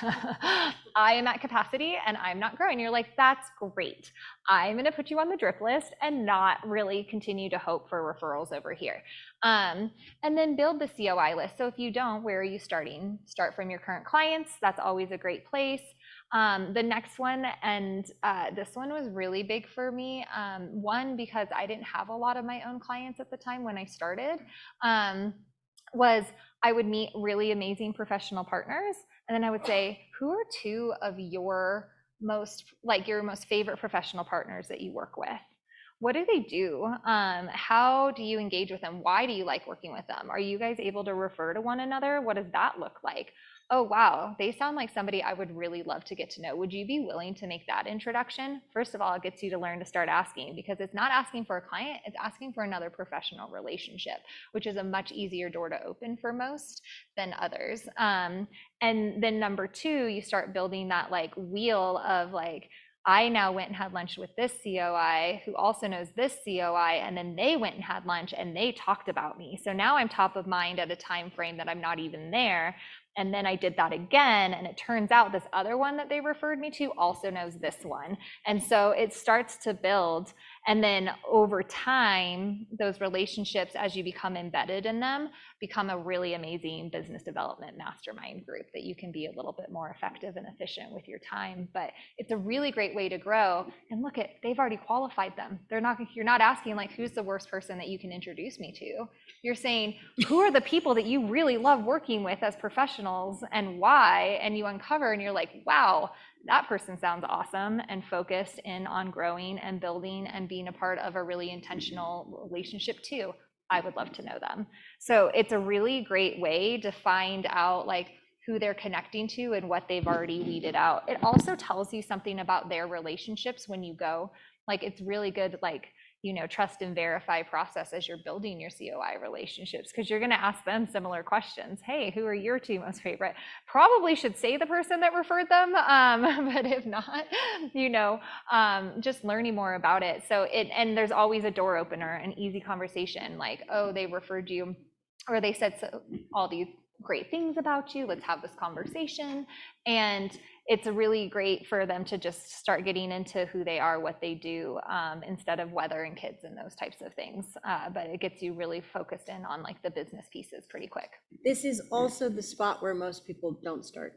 I am at capacity and I'm not growing. You're like, that's great. I'm going to put you on the drip list and not really continue to hope for referrals over here. Um, and then build the C O I list. So if you don't, where are you starting? Start from your current clients. That's always a great place. Um, the next one, and uh, this one was really big for me. Um, one, because I didn't have a lot of my own clients at the time when I started, um, was I would meet really amazing professional partners, and then I would say, who are two of your most, like your most favorite professional partners that you work with? What do they do? Um, how do you engage with them? Why do you like working with them? Are you guys able to refer to one another? What does that look like? Oh, wow, they sound like somebody I would really love to get to know. Would you be willing to make that introduction? First of all, it gets you to learn to start asking, because it's not asking for a client, it's asking for another professional relationship, which is a much easier door to open for most than others. Um, and then number two, you start building that like wheel of like, I now went and had lunch with this C O I who also knows this C O I, and then they went and had lunch and they talked about me. So now I'm top of mind at a time frame that I'm not even there. And then I did that again, and it turns out this other one that they referred me to also knows this one. And so it starts to build. And then over time, those relationships, as you become embedded in them, become a really amazing business development mastermind group that you can be a little bit more effective and efficient with your time. But it's a really great way to grow. And look at, they've already qualified them. They're not, you're not asking like, who's the worst person that you can introduce me to? You're saying, who are the people that you really love working with as professionals and why? And you uncover and you're like, wow, that person sounds awesome and focused in on growing and building and being a part of a really intentional relationship too. I would love to know them. So it's a really great way to find out like who they're connecting to and what they've already weeded out. It also tells you something about their relationships when you go. Like it's really good, like, you know, trust and verify process as you're building your C O I relationships, because you're going to ask them similar questions. Hey, who are your two most favorite? Probably should say the person that referred them, um, but if not, you know, um, just learning more about it. So it, and there's always a door opener, an easy conversation, like, oh, they referred you, or they said so, all these great things about you. Let's have this conversation. And it's really great for them to just start getting into who they are, what they do, um, instead of weather and kids and those types of things. Uh, but it gets you really focused in on like the business pieces pretty quick. This is also the spot where most people don't start.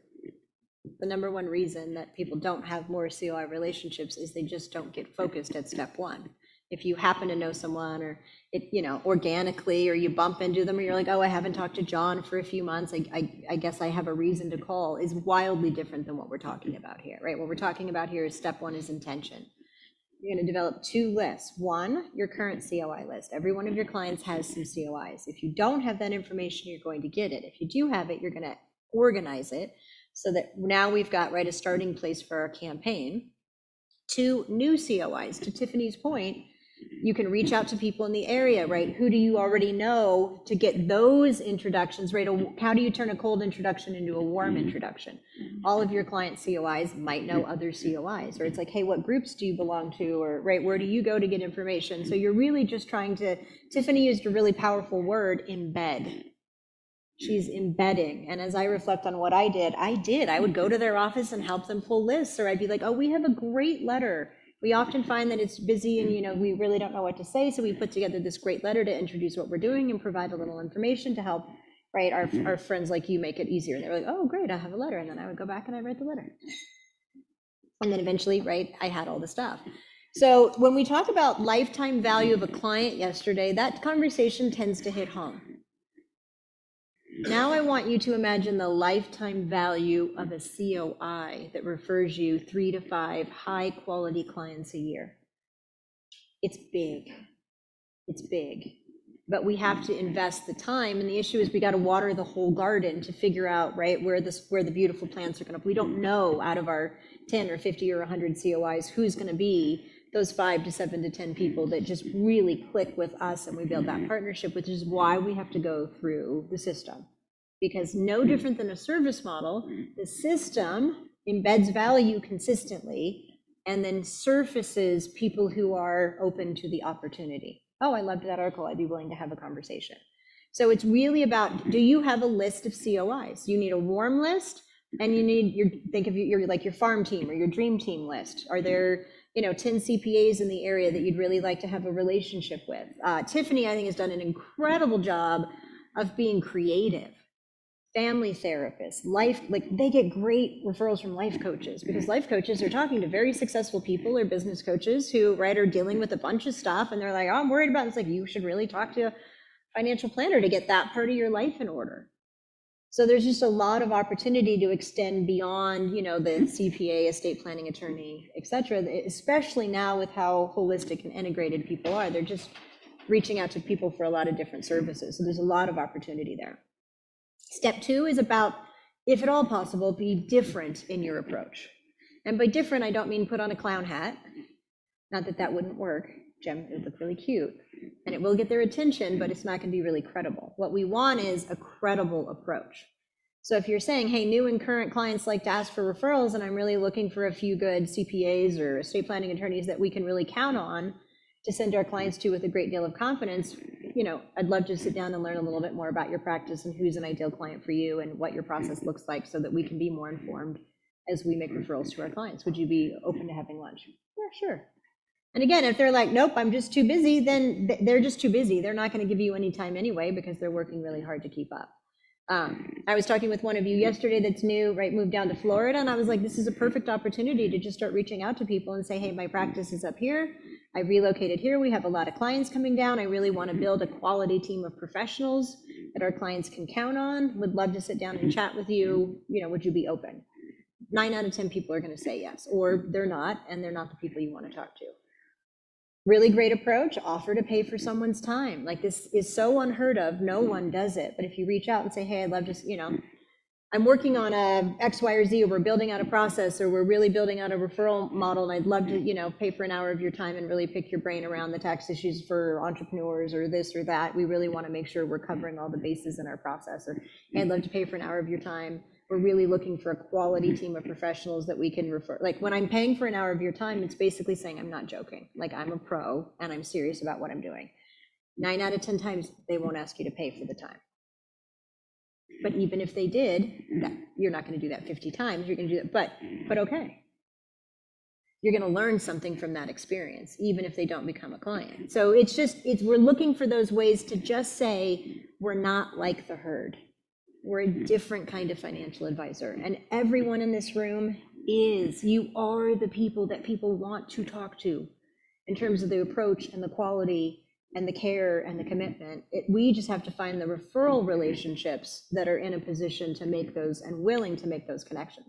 The number one reason that people don't have more C O I relationships is they just don't get focused at step one. If you happen to know someone, or it, you know, organically, or you bump into them, or you're like, oh, I haven't talked to John for a few months, I, I, I guess I have a reason to call, is wildly different than what we're talking about here, right? What we're talking about here is step one is intention. You're going to develop two lists. One, your current C O I list. Every one of your clients has some C O Is. If you don't have that information, you're going to get it. If you do have it, you're going to organize it so that now we've got, right, a starting place for our campaign. Two, new C O Is. To Tiffany's point, you can reach out to people in the area, right? Who do you already know to get those introductions, right? How do you turn a cold introduction into a warm introduction? All of your client C O Is might know other C O Is, or it's like, hey, what groups do you belong to? Or, right, where do you go to get information? So you're really just trying to, Tiffany used a really powerful word, embed. She's embedding. And as I reflect on what I did, I did. I would go to their office and help them pull lists, or I'd be like, oh, we have a great letter. We often find that it's busy and, you know, we really don't know what to say. So we put together this great letter to introduce what we're doing and provide a little information to help, right, our, our friends like you make it easier. And they were like, oh, great, I have a letter. And then I would go back and I write the letter. And then eventually, right, I had all the stuff. So when we talk about lifetime value of a client yesterday, that conversation tends to hit home. Now I want you to imagine the lifetime value of a C O I that refers you three to five high quality clients a year. It's big. It's big. But we have to invest the time, and the issue is we got to water the whole garden to figure out, right, where this where the beautiful plants are going to. We don't know out of our ten or fifty or one hundred C O Is who's going to be those five to seven to ten people that just really click with us and we build that partnership, which is why we have to go through the system. Because no different than a service model, the system embeds value consistently and then surfaces people who are open to the opportunity. Oh, I loved that article. I'd be willing to have a conversation. So it's really about, do you have a list of C O Is? You need a warm list, and you need your, think of your, like your farm team or your dream team list. Are there, you know, ten C P As in the area that you'd really like to have a relationship with? Uh, Tiffany, I think, has done an incredible job of being creative. Family therapists, life, like they get great referrals from life coaches, because life coaches are talking to very successful people or business coaches who, right, are dealing with a bunch of stuff, and they're like, oh, I'm worried about it. It's like, you should really talk to a financial planner to get that part of your life in order. So there's just a lot of opportunity to extend beyond, you know, the C P A, estate planning attorney, et cetera, especially now with how holistic and integrated people are. They're just reaching out to people for a lot of different services. So there's a lot of opportunity there. Step two is about, if at all possible, be different in your approach. And by different, I don't mean put on a clown hat. Not that that wouldn't work. Gem, it would look really cute. And it will get their attention, but it's not going to be really credible. What we want is a credible approach. So if you're saying, hey, new and current clients like to ask for referrals, and I'm really looking for a few good C P As or estate planning attorneys that we can really count on to send our clients to with a great deal of confidence, you know, I'd love to sit down and learn a little bit more about your practice and who's an ideal client for you and what your process looks like so that we can be more informed as we make referrals to our clients. Would you be open to having lunch? Yeah, sure. And again, if they're like, nope, I'm just too busy, then they're just too busy. They're not going to give you any time anyway because they're working really hard to keep up. Um, I was talking with one of you yesterday that's new, right, moved down to Florida, and I was like, this is a perfect opportunity to just start reaching out to people and say, hey, my practice is up here. I relocated here. We have a lot of clients coming down. I really want to build a quality team of professionals that our clients can count on. Would love to sit down and chat with you. You know, would you be open? Nine out of ten people are going to say yes, or they're not, and they're not the people you want to talk to. Really great approach, offer to pay for someone's time. Like, this is so unheard of, no one does it. But if you reach out and say, hey, I'd love to, you know, I'm working on a X, Y, or Z, or we're building out a process, or we're really building out a referral model, and I'd love to, you know, pay for an hour of your time and really pick your brain around the tax issues for entrepreneurs or this or that. We really want to make sure we're covering all the bases in our process. Or, hey, I'd love to pay for an hour of your time. We're really looking for a quality team of professionals that we can refer. Like, when I'm paying for an hour of your time, it's basically saying I'm not joking. Like, I'm a pro and I'm serious about what I'm doing. Nine out of ten times, they won't ask you to pay for the time. But even if they did, that, you're not going to do that fifty times. You're going to do that, but but okay. You're going to learn something from that experience, even if they don't become a client. So it's just, it's we're looking for those ways to just say, we're not like the herd. We're a different kind of financial advisor. And everyone in this room is. You are the people that people want to talk to. in terms of the approach and the quality and the care and the commitment. It, we just have to find the referral relationships that are in a position to make those and willing to make those connections.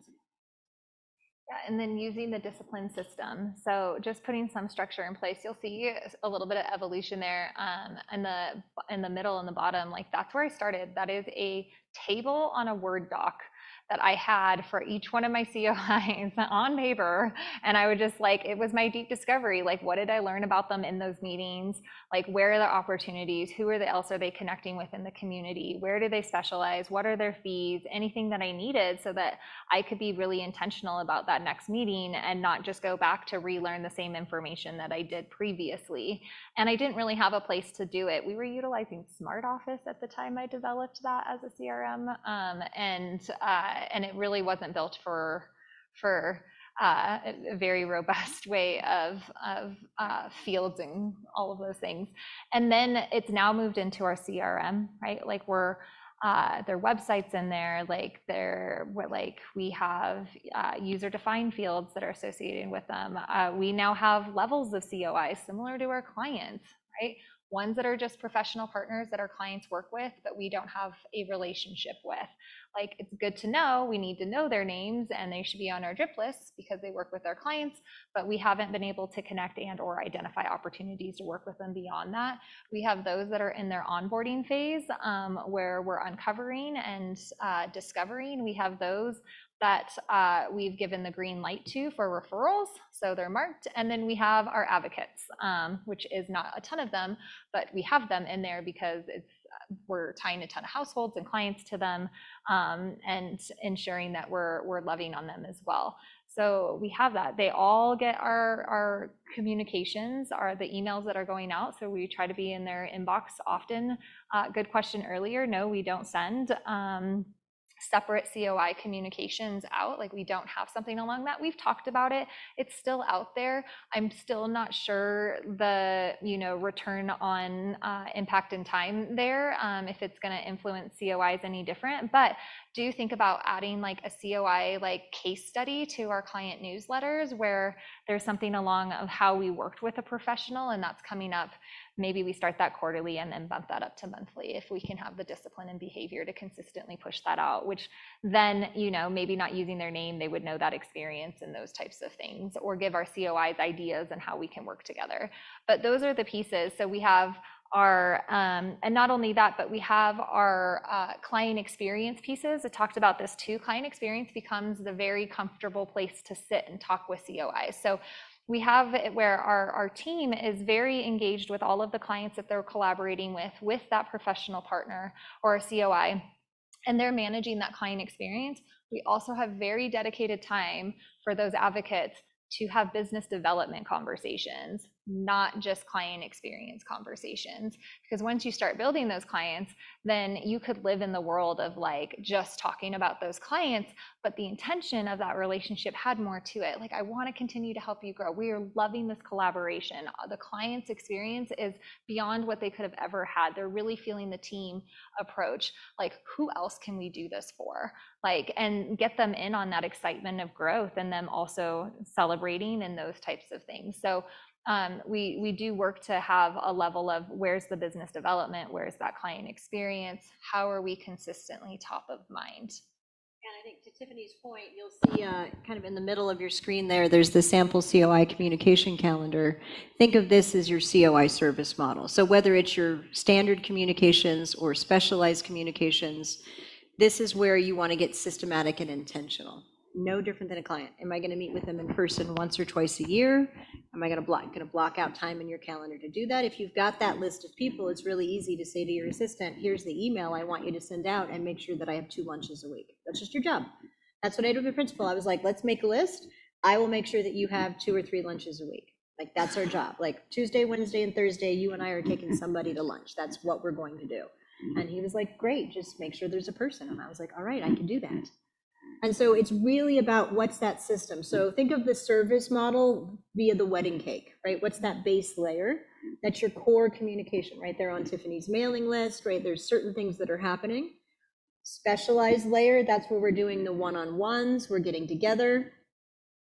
Yeah, and then using the discipline system. So just putting some structure in place, you'll see a little bit of evolution there um, in the in the middle and the bottom. Like that's where I started. That is a table on a Word doc that I had for each one of my C O Is on paper. And I would just like, it was my deep discovery. Like, what did I learn about them in those meetings? Like, where are the opportunities? Who are the else are they connecting with in the community? Where do they specialize? What are their fees? Anything that I needed so that I could be really intentional about that next meeting and not just go back to relearn the same information that I did previously. And I didn't really have a place to do it. We were utilizing Smart Office at the time I developed that as a C R M. Um, and uh, and it really wasn't built for for uh, a very robust way of of uh, fields and all of those things. And then it's now moved into our C R M, right? Like we're uh, their websites in there, like they're like we have uh, user-defined fields that are associated with them. Uh, we now have levels of C O Is similar to our clients, right? Ones that are just professional partners that our clients work with, but we don't have a relationship with. Like, it's good to know, we need to know their names and they should be on our drip lists because they work with our clients, but we haven't been able to connect and or identify opportunities to work with them beyond that. We have those that are in their onboarding phase um, where we're uncovering and uh, discovering. We have those that uh, we've given the green light to for referrals, so they're marked. And then we have our advocates, um, which is not a ton of them, but we have them in there because it's we're tying a ton of households and clients to them um, and ensuring that we're we're loving on them as well. So we have that. They all get our our communications, are the emails that are going out. So we try to be in their inbox often. Uh, good question earlier. No, we don't send um, separate C O I communications out. Like we don't have something along that. We've talked about it. It's still out there. I'm still not sure the, you know, return on uh, impact and time there, um, if it's going to influence C O Is any different, but do think about adding like a C O I like case study to our client newsletters where there's something along of how we worked with a professional, and that's coming up. Maybe we start that quarterly and then bump that up to monthly if we can have the discipline and behavior to consistently push that out, which then, you know, maybe not using their name, they would know that experience and those types of things, or give our C O Is ideas and how we can work together. But those are the pieces. So we have our, um, and not only that, but we have our uh, client experience pieces. I talked about this too. Client experience becomes the very comfortable place to sit and talk with C O Is. So we have it where our, our team is very engaged with all of the clients that they're collaborating with, with that professional partner or a C O I, and they're managing that client experience. We also have very dedicated time for those advocates to have business development conversations, not just client experience conversations. Because once you start building those clients, then you could live in the world of like just talking about those clients, but the intention of that relationship had more to it. Like, I want to continue to help you grow. We are loving this collaboration. The client's experience is beyond what they could have ever had. They're really feeling the team approach. Like, who else can we do this for? Like, and get them in on that excitement of growth and them also celebrating and those types of things. So um, we, we do work to have a level of where's the business development, where's that client experience, how are we consistently top of mind? And I think to Tiffany's point, you'll see uh, kind of in the middle of your screen there, there's the sample C O I communication calendar. Think of this as your C O I service model. So whether it's your standard communications or specialized communications, this is where you want to get systematic and intentional. No different than a client. Am I going to meet with them in person once or twice a year? Am I going to block, going to block out time in your calendar to do that? If you've got that list of people, it's really easy to say to your assistant, here's the email I want you to send out and make sure that I have two lunches a week. That's just your job. That's what I did with my principal. I was like, let's make a list. I will make sure that you have two or three lunches a week. Like, that's our job. Like Tuesday, Wednesday, and Thursday, you and I are taking somebody to lunch. That's what we're going to do. And he was like, great, just make sure there's a person. And I was like, all right, I can do that. And so it's really about what's that system. So think of the service model via the wedding cake, right? What's that base layer? That's your core communication right there on Tiffany's mailing list, right? There's certain things that are happening. Specialized layer, that's where we're doing the one-on-ones, we're getting together.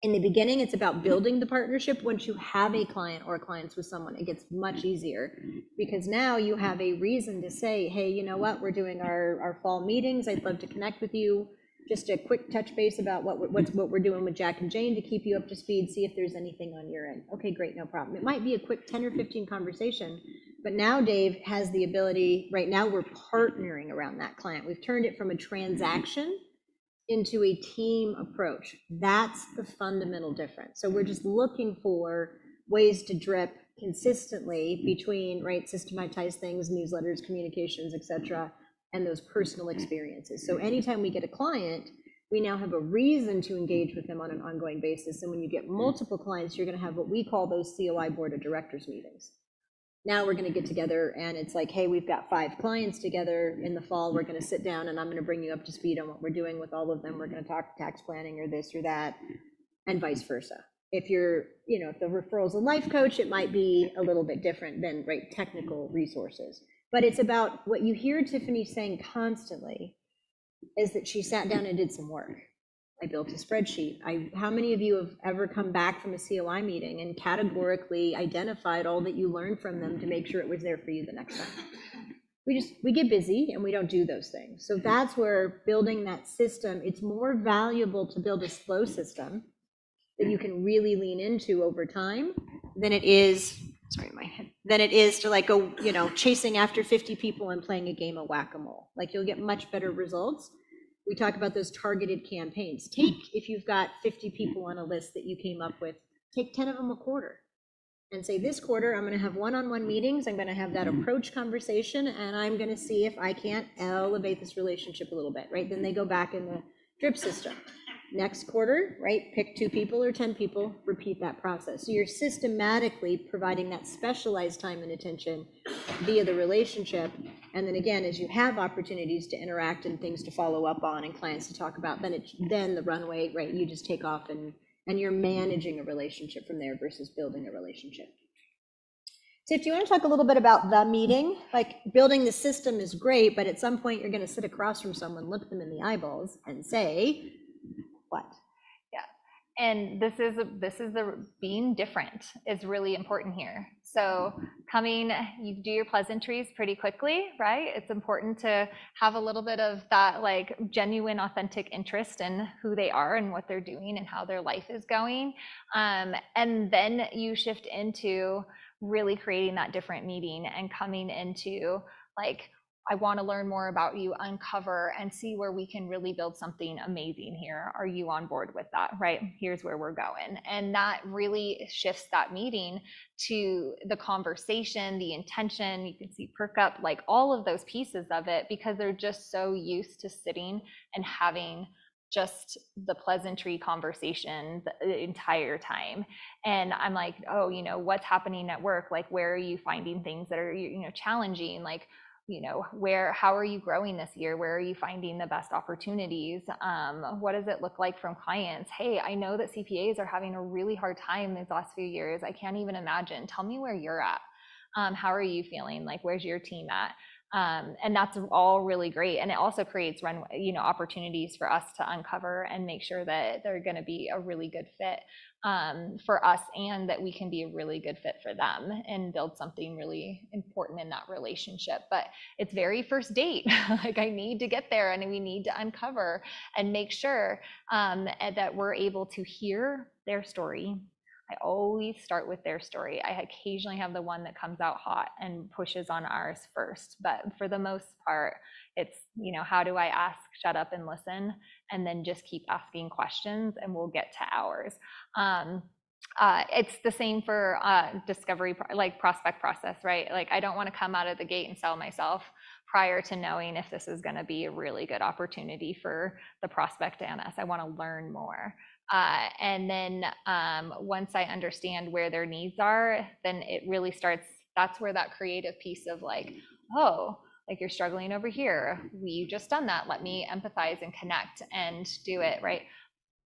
In the beginning, it's about building the partnership. Once you have a client or clients with someone, it gets much easier because now you have a reason to say, hey, you know what, we're doing our, our fall meetings. I'd love to connect with you. Just a quick touch base about what we're, what's, what we're doing with Jack and Jane to keep you up to speed, see if there's anything on your end. Okay, great, no problem. It might be a quick ten or fifteen conversation, but now Dave has the ability, right now we're partnering around that client. We've turned it from a transaction into a team approach. That's the fundamental difference. So we're just looking for ways to drip consistently between, right, systematized things, newsletters, communications, et cetera, and those personal experiences. So anytime we get a client, we now have a reason to engage with them on an ongoing basis. And when you get multiple clients, you're going to have what we call those C O I board of directors meetings. Now we're going to get together and it's like, hey, we've got five clients together in the fall. We're going to sit down and I'm going to bring you up to speed on what we're doing with all of them. We're going to talk tax planning or this or that, and vice versa. If you're, you know, if the referral's a life coach, it might be a little bit different than, right, technical resources. But it's about what you hear Tiffany saying constantly is that she sat down and did some work. I built a spreadsheet. I, how many of you have ever come back from a C O I meeting and categorically identified all that you learned from them to make sure it was there for you the next time? We just, we get busy and we don't do those things. So that's where building that system, it's more valuable to build a slow system that you can really lean into over time than it is, sorry, my head, than it is to like go, you know, chasing after fifty people and playing a game of whack-a-mole. Like you'll get much better results. We talk about those targeted campaigns. Take, if you've got fifty people on a list that you came up with, take ten of them a quarter and say, this quarter, I'm going to have one-on-one meetings. I'm going to have that approach conversation, and I'm going to see if I can't elevate this relationship a little bit, right? Then they go back in the drip system. Next quarter, right, pick two people or ten people, repeat that process. So you're systematically providing that specialized time and attention via the relationship. And then again, as you have opportunities to interact and things to follow up on and clients to talk about, then it's then the runway, right, you just take off and, and you're managing a relationship from there versus building a relationship. So if you want to talk a little bit about the meeting, like building the system is great, but at some point you're going to sit across from someone, look them in the eyeballs and say, what? Yeah, and this is this is the being different is really important here. So coming, you do your pleasantries pretty quickly, right? It's important to have a little bit of that like genuine, authentic interest in who they are and what they're doing and how their life is going, um, and then you shift into really creating that different meeting and coming into like, I want to learn more about you, uncover and see where we can really build something amazing here. Are you on board with that? Right? Here's where we're going. And that really shifts that meeting to the conversation, the intention. You can see perk up, like all of those pieces of it, because they're just so used to sitting and having just the pleasantry conversation the entire time. And I'm like, oh, you know, what's happening at work? Like, where are you finding things that are, you know, challenging? Like, you know, where, how are you growing this year? Where are you finding the best opportunities? Um, what does it look like from clients? Hey, I know that C P As are having a really hard time these last few years. I can't even imagine. Tell me where you're at. Um, how are you feeling? Like, where's your team at? Um, and that's all really great. And it also creates run, you know, opportunities for us to uncover and make sure that they're going to be a really good fit um, for us, and that we can be a really good fit for them and build something really important in that relationship. But it's very first date. Like, I need to get there and we need to uncover and make sure um, that we're able to hear their story. I always start with their story. I occasionally have the one that comes out hot and pushes on ours first, but for the most part, it's, you know, how do I ask, shut up and listen, and then just keep asking questions and we'll get to ours. Um, uh, it's the same for uh, discovery, like prospect process, right? Like, I don't want to come out of the gate and sell myself prior to knowing if this is going to be a really good opportunity for the prospect and us. I want to learn more. Uh, and then um, once I understand where their needs are, then it really starts, that's where that creative piece of like, oh, like you're struggling over here. We've just done that. Let me empathize and connect and do it, right?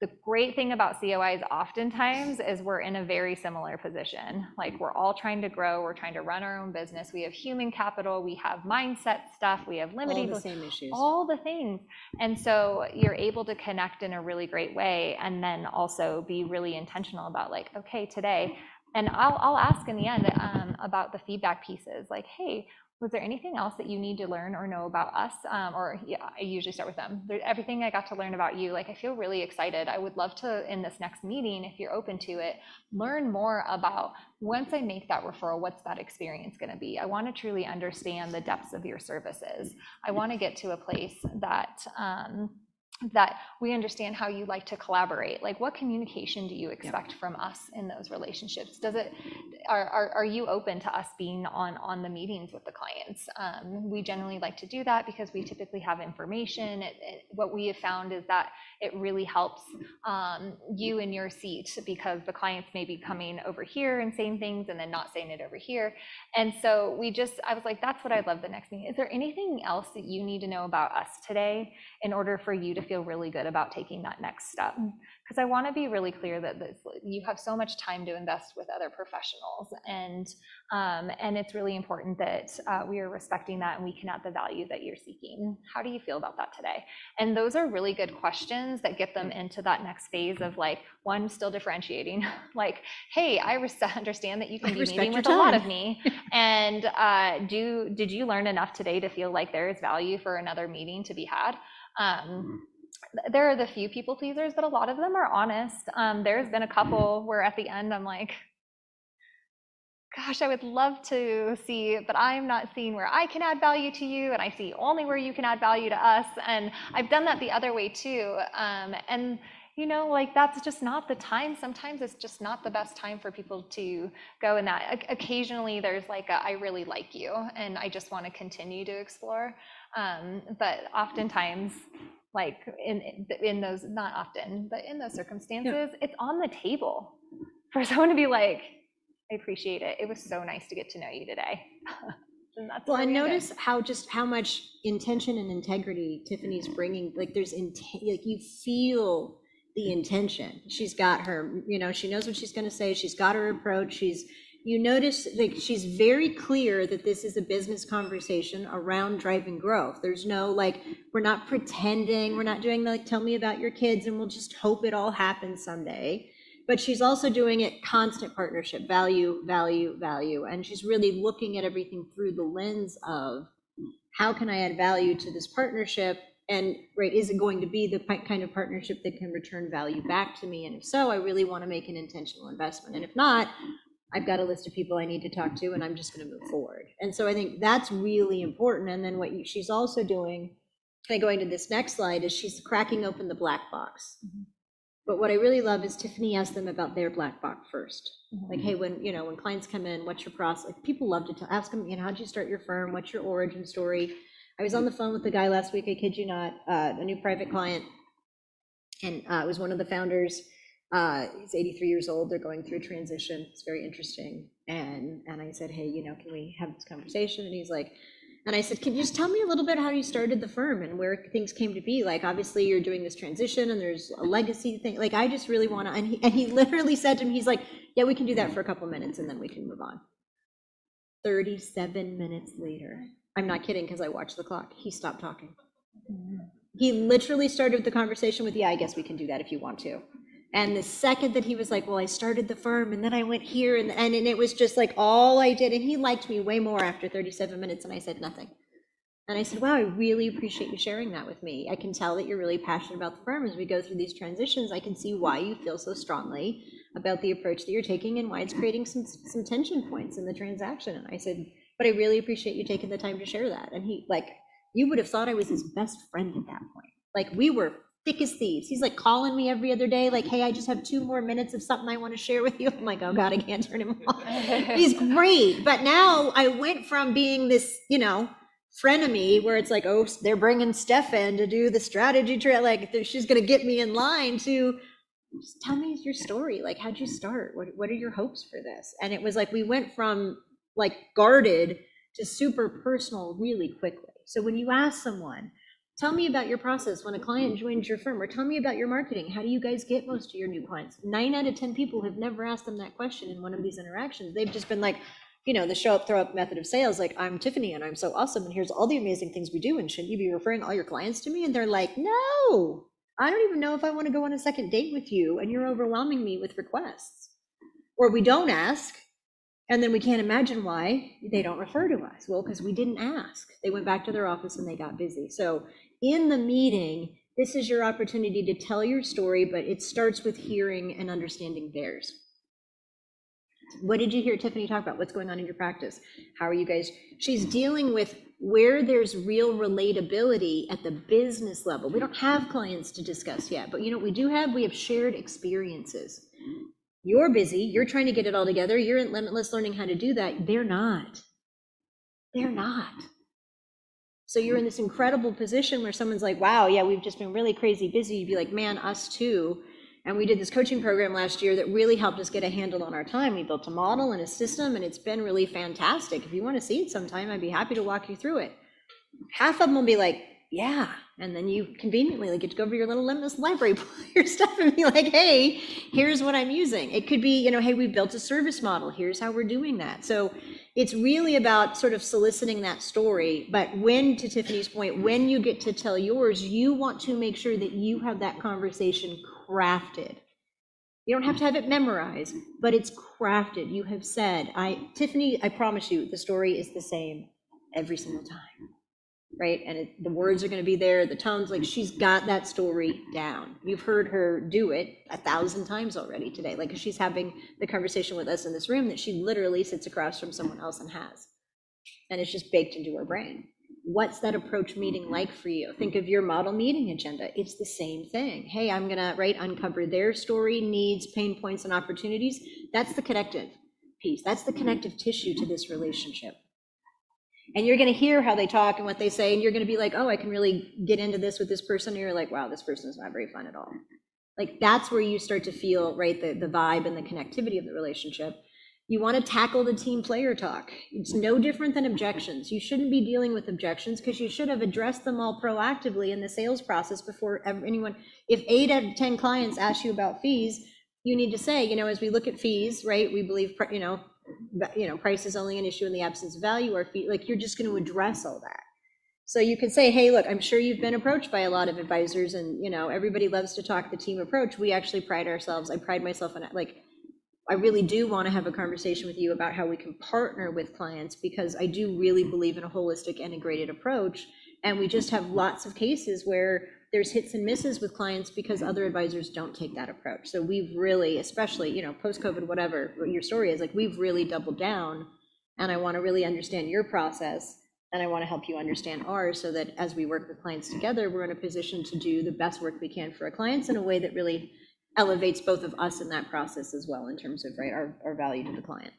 the great thing about C O Is oftentimes is we're in a very similar position. Like we're all trying to grow, we're trying to run our own business. We have human capital, we have mindset stuff, we have limiting, all the same issues, all the things. And so you're able to connect in a really great way, and then also be really intentional about like, okay, today, and I'll, I'll ask in the end um, about the feedback pieces, like, hey, was there anything else that you need to learn or know about us? Um, or yeah, I usually start with them. There, everything I got to learn about you, like I feel really excited. I would love to, in this next meeting, if you're open to it, learn more about, once I make that referral, what's that experience gonna be? I wanna truly understand the depths of your services. I wanna get to a place that, um, that we understand how you like to collaborate. Like what communication do you expect yep. from us in those relationships? Does it, are, are, are you open to us being on, on the meetings with the clients? Um, we generally like to do that because we typically have information. It, it, what we have found is that it really helps um, you in your seat, because the clients may be coming over here and saying things and then not saying it over here. And so we just, I was like, that's what I'd love the next meeting. Is there anything else that you need to know about us today in order for you to feel really good about taking that next step? Because I want to be really clear that this, you have so much time to invest with other professionals, and um, and it's really important that uh, we are respecting that and we can add the value that you're seeking. How do you feel about that today? And those are really good questions that get them into that next phase of like, one, still differentiating, like, hey, I understand that you can be meeting with a lot of me, and uh, do did you learn enough today to feel like there is value for another meeting to be had? Um, there are the few people pleasers, but a lot of them are honest. Um, there's been a couple where at the end I'm like, gosh, I would love to see, but I'm not seeing where I can add value to you, and I see only where you can add value to us. And I've done that the other way too. Um, and you know, like that's just not the time. Sometimes it's just not the best time for people to go in that. O- occasionally there's like a, I really like you and I just want to continue to explore. Um, but oftentimes, like in in those, not often, but in those circumstances, yeah. it's on the table for someone to be like, I appreciate it. It was so nice to get to know you today. And that's well, and we notice ended. how just how much intention and integrity Tiffany's bringing. Like there's intent, like you feel the intention. She's got her, you know, she knows what she's going to say. She's got her approach. She's, you notice like she's very clear that this is a business conversation around driving growth. There's no like, we're not pretending, we're not doing like, tell me about your kids and we'll just hope it all happens someday. But she's also doing it constant partnership, value, value, value. And she's really looking at everything through the lens of how can I add value to this partnership? And right, is it going to be the kind of partnership that can return value back to me? And if so, I really want to make an intentional investment. And if not, I've got a list of people I need to talk to and I'm just going to move forward. And so I think that's really important. And then what you, she's also doing, kind of going to this next slide, is she's cracking open the black box. Mm-hmm. But what I really love is Tiffany asked them about their black box first. Mm-hmm. Like, hey, when, you know, when clients come in, what's your process? Like, people love to tell, ask them, you know, how'd you start your firm? What's your origin story? I was on the phone with the guy last week, I kid you not, uh, a new private client, and uh, it was one of the founders. Uh, he's eighty-three years old. They're going through a transition. It's very interesting. And and I said, hey, you know, can we have this conversation? And he's like, and I said, can you just tell me a little bit how you started the firm and where things came to be? Like, obviously you're doing this transition and there's a legacy thing. Like, I just really want to, and he, and he literally said to me, he's like, yeah, we can do that for a couple minutes and then we can move on. thirty-seven minutes later, I'm not kidding because I watched the clock, he stopped talking. He literally started the conversation with, yeah, I guess we can do that if you want to. And the second that he was like, well, I started the firm and then I went here and, and, and it was just like all I did. And he liked me way more after thirty-seven minutes and I said nothing. And I said, wow, I really appreciate you sharing that with me. I can tell that you're really passionate about the firm. As we go through these transitions, I can see why you feel so strongly about the approach that you're taking and why it's creating some, some tension points in the transaction. And I said, but I really appreciate you taking the time to share that. And he, like, you would have thought I was his best friend at that point. Like, we were thick as thieves. He's like calling me every other day, like, hey, I just have two more minutes of something I want to share with you. I'm like, oh God, I can't turn him off. He's great. But now I went from being this, you know, frenemy where it's like, oh, they're bringing Steph in to do the strategy trail, like she's going to get me in line, to just tell me your story. Like, how'd you start? What, what are your hopes for this? And it was like, we went from like guarded to super personal really quickly. So when you ask someone, Tell me about your process when a client joins your firm, or tell me about your marketing. How do you guys get most of your new clients? Nine out of ten people have never asked them that question in one of these interactions. They've just been like, you know, the show up, throw up method of sales. Like, I'm Tiffany and I'm so awesome. And here's all the amazing things we do. And shouldn't you be referring all your clients to me? And they're like, no, I don't even know if I want to go on a second date with you. And you're overwhelming me with requests. Or we don't ask. And then we can't imagine why they don't refer to us. Well, because we didn't ask. They went back to their office and they got busy. So in the meeting, this is your opportunity to tell your story, but it starts with hearing and understanding theirs. What did you hear Tiffany talk about? What's going on in your practice? How are you guys? She's dealing with where there's real relatability at the business level. We don't have clients to discuss yet, but you know what we do have? We have shared experiences. You're busy, you're trying to get it all together, you're in Limitless learning how to do that. They're not. They're not. So you're in this incredible position where someone's like, wow, yeah, we've just been really crazy busy. You'd be like, man, us too. And we did this coaching program last year that really helped us get a handle on our time. We built a model and a system, and it's been really fantastic. If you want to see it sometime, I'd be happy to walk you through it. Half of them will be like, yeah. And then you conveniently like, get to go over to your little Limitless library, pull your stuff and be like, hey, here's what I'm using. It could be, you know, hey, we built a service model. Here's how we're doing that. So it's really about sort of soliciting that story. But when, to Tiffany's point, when you get to tell yours, you want to make sure that you have that conversation crafted. You don't have to have it memorized, but it's crafted. You have said, I, Tiffany, I promise you, the story is the same every single time, right? And it, the words are going to be there, the tones, like she's got that story down. You've heard her do it a thousand times already today. Like she's having the conversation with us in this room that she literally sits across from someone else and has. And it's just baked into her brain. What's that approach meeting like for you? Think of your model meeting agenda. It's the same thing. Hey, I'm gonna, right, uncover their story, needs, pain points, and opportunities. That's the connective piece. That's the connective tissue to this relationship. And you're gonna hear how they talk and what they say, and you're gonna be like, oh, I can really get into this with this person. And you're like, wow, this person is not very fun at all. Like that's where you start to feel, right, the, the vibe and the connectivity of the relationship. You want to tackle the team player talk. It's no different than objections. You shouldn't be dealing with objections because you should have addressed them all proactively in the sales process before anyone. If eight out of ten clients ask you about fees, you need to say, you know, as we look at fees, right, we believe, you know, you know, price is only an issue in the absence of value, or fee, like you're just going to address all that. So you can say, hey, look, I'm sure you've been approached by a lot of advisors, and, you know, everybody loves to talk the team approach. We actually pride ourselves, I pride myself on it, like, I really do want to have a conversation with you about how we can partner with clients, because I do really believe in a holistic integrated approach. And we just have lots of cases where there's hits and misses with clients because other advisors don't take that approach. So we've really, especially, you know, post-COVID, whatever your story is, like we've really doubled down, and I want to really understand your process, and I want to help you understand ours, so that as we work with clients together, we're in a position to do the best work we can for our clients in a way that really elevates both of us in that process as well, in terms of, right, our, our value to the client.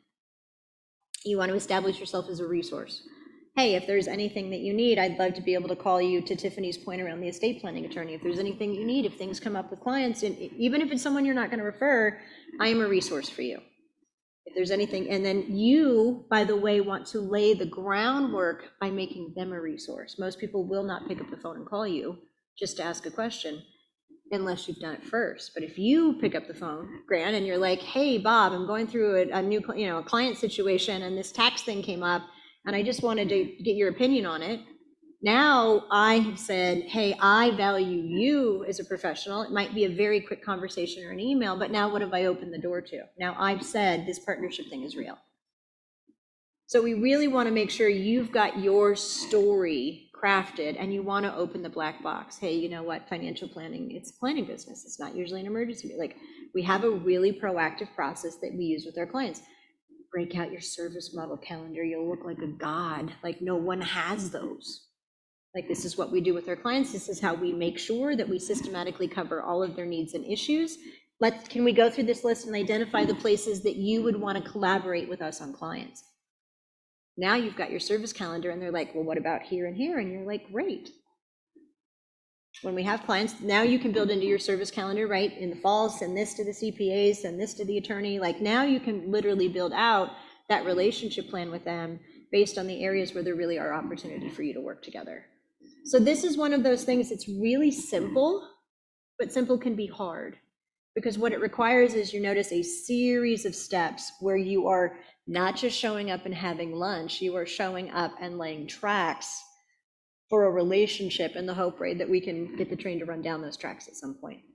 You want to establish yourself as a resource. Hey, if there's anything that you need, I'd love to be able to call you, to Tiffany's point around the estate planning attorney. If there's anything you need, if things come up with clients, and even if it's someone you're not going to refer, I am a resource for you. If there's anything, and then you, by the way, want to lay the groundwork by making them a resource. Most people will not pick up the phone and call you just to ask a question, unless you've done it first. But if you pick up the phone, Grant, and you're like, hey, Bob, I'm going through a, a new, you know, a client situation, and this tax thing came up, and I just wanted to get your opinion on it. Now I have said, hey, I value you as a professional. It might be a very quick conversation or an email, but now what have I opened the door to? Now I've said this partnership thing is real. So we really want to make sure you've got your story crafted, and you want to open the black box. Hey, you know what, financial planning, it's a planning business. It's not usually an emergency. Like, we have a really proactive process that we use with our clients. Break out your service model calendar. You'll look like a god. Like, no one has those. Like, this is what we do with our clients. This is how we make sure that we systematically cover all of their needs and issues. Let's, can we go through this list and identify the places that you would want to collaborate with us on clients? Now you've got your service calendar, and they're like, well, what about here and here? And you're like, great. When we have clients, now you can build into your service calendar, right? In the fall, send this to the C P A, send this to the attorney. Like, now you can literally build out that relationship plan with them based on the areas where there really are opportunity for you to work together. So this is one of those things that's really simple, but simple can be hard. Because what it requires is, you notice, a series of steps where you are not just showing up and having lunch, you are showing up and laying tracks for a relationship in the hope, right, that we can get the train to run down those tracks at some point.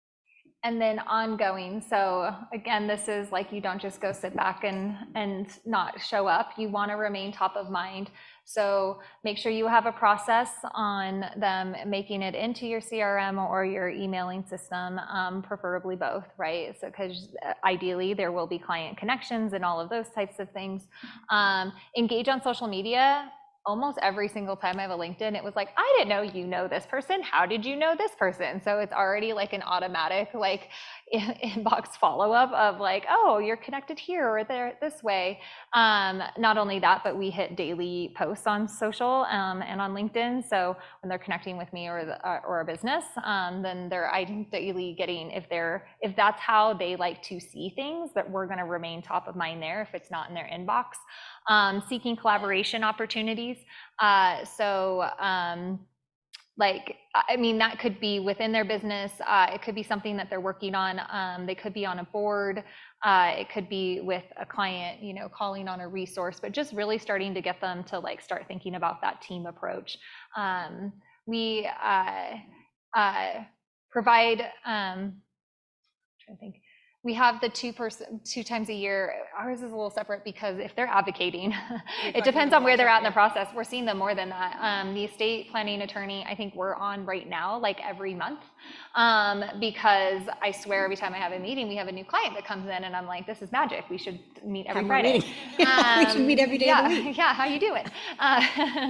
And then ongoing. So again, this is like, you don't just go sit back and, and not show up. You want to remain top of mind. So make sure you have a process on them making it into your C R M or your emailing system, um, preferably both, right? So because ideally there will be client connections and all of those types of things. Um, engage on social media. Almost every single time I have a LinkedIn, it was like, I didn't know you know this person. How did you know this person? So it's already like an automatic like inbox follow-up of like, oh, you're connected here or there this way. Um, not only that, but we hit daily posts on social um, and on LinkedIn. So when they're connecting with me or the, or a business, um, then they're ideally getting, if they're if that's how they like to see things, that we're going to remain top of mind there if it's not in their inbox. Um, seeking collaboration opportunities. Uh, so um, like, I mean, that could be within their business. Uh, it could be something that they're working on. Um, they could be on a board. Uh, it could be with a client, you know, calling on a resource, but just really starting to get them to like start thinking about that team approach. Um, we uh, uh, provide, um, I'm trying to think. We have the two person two times a year. Ours is a little separate because if they're advocating, it depends on where they're at in the process. We're seeing them more than that. Um, the estate planning attorney, I think we're on right now, like every month, um, because I swear every time I have a meeting, we have a new client that comes in, and I'm like, this is magic. We should meet every Friday. Um, we should meet every day yeah, of the week. Yeah, how you doing? Uh,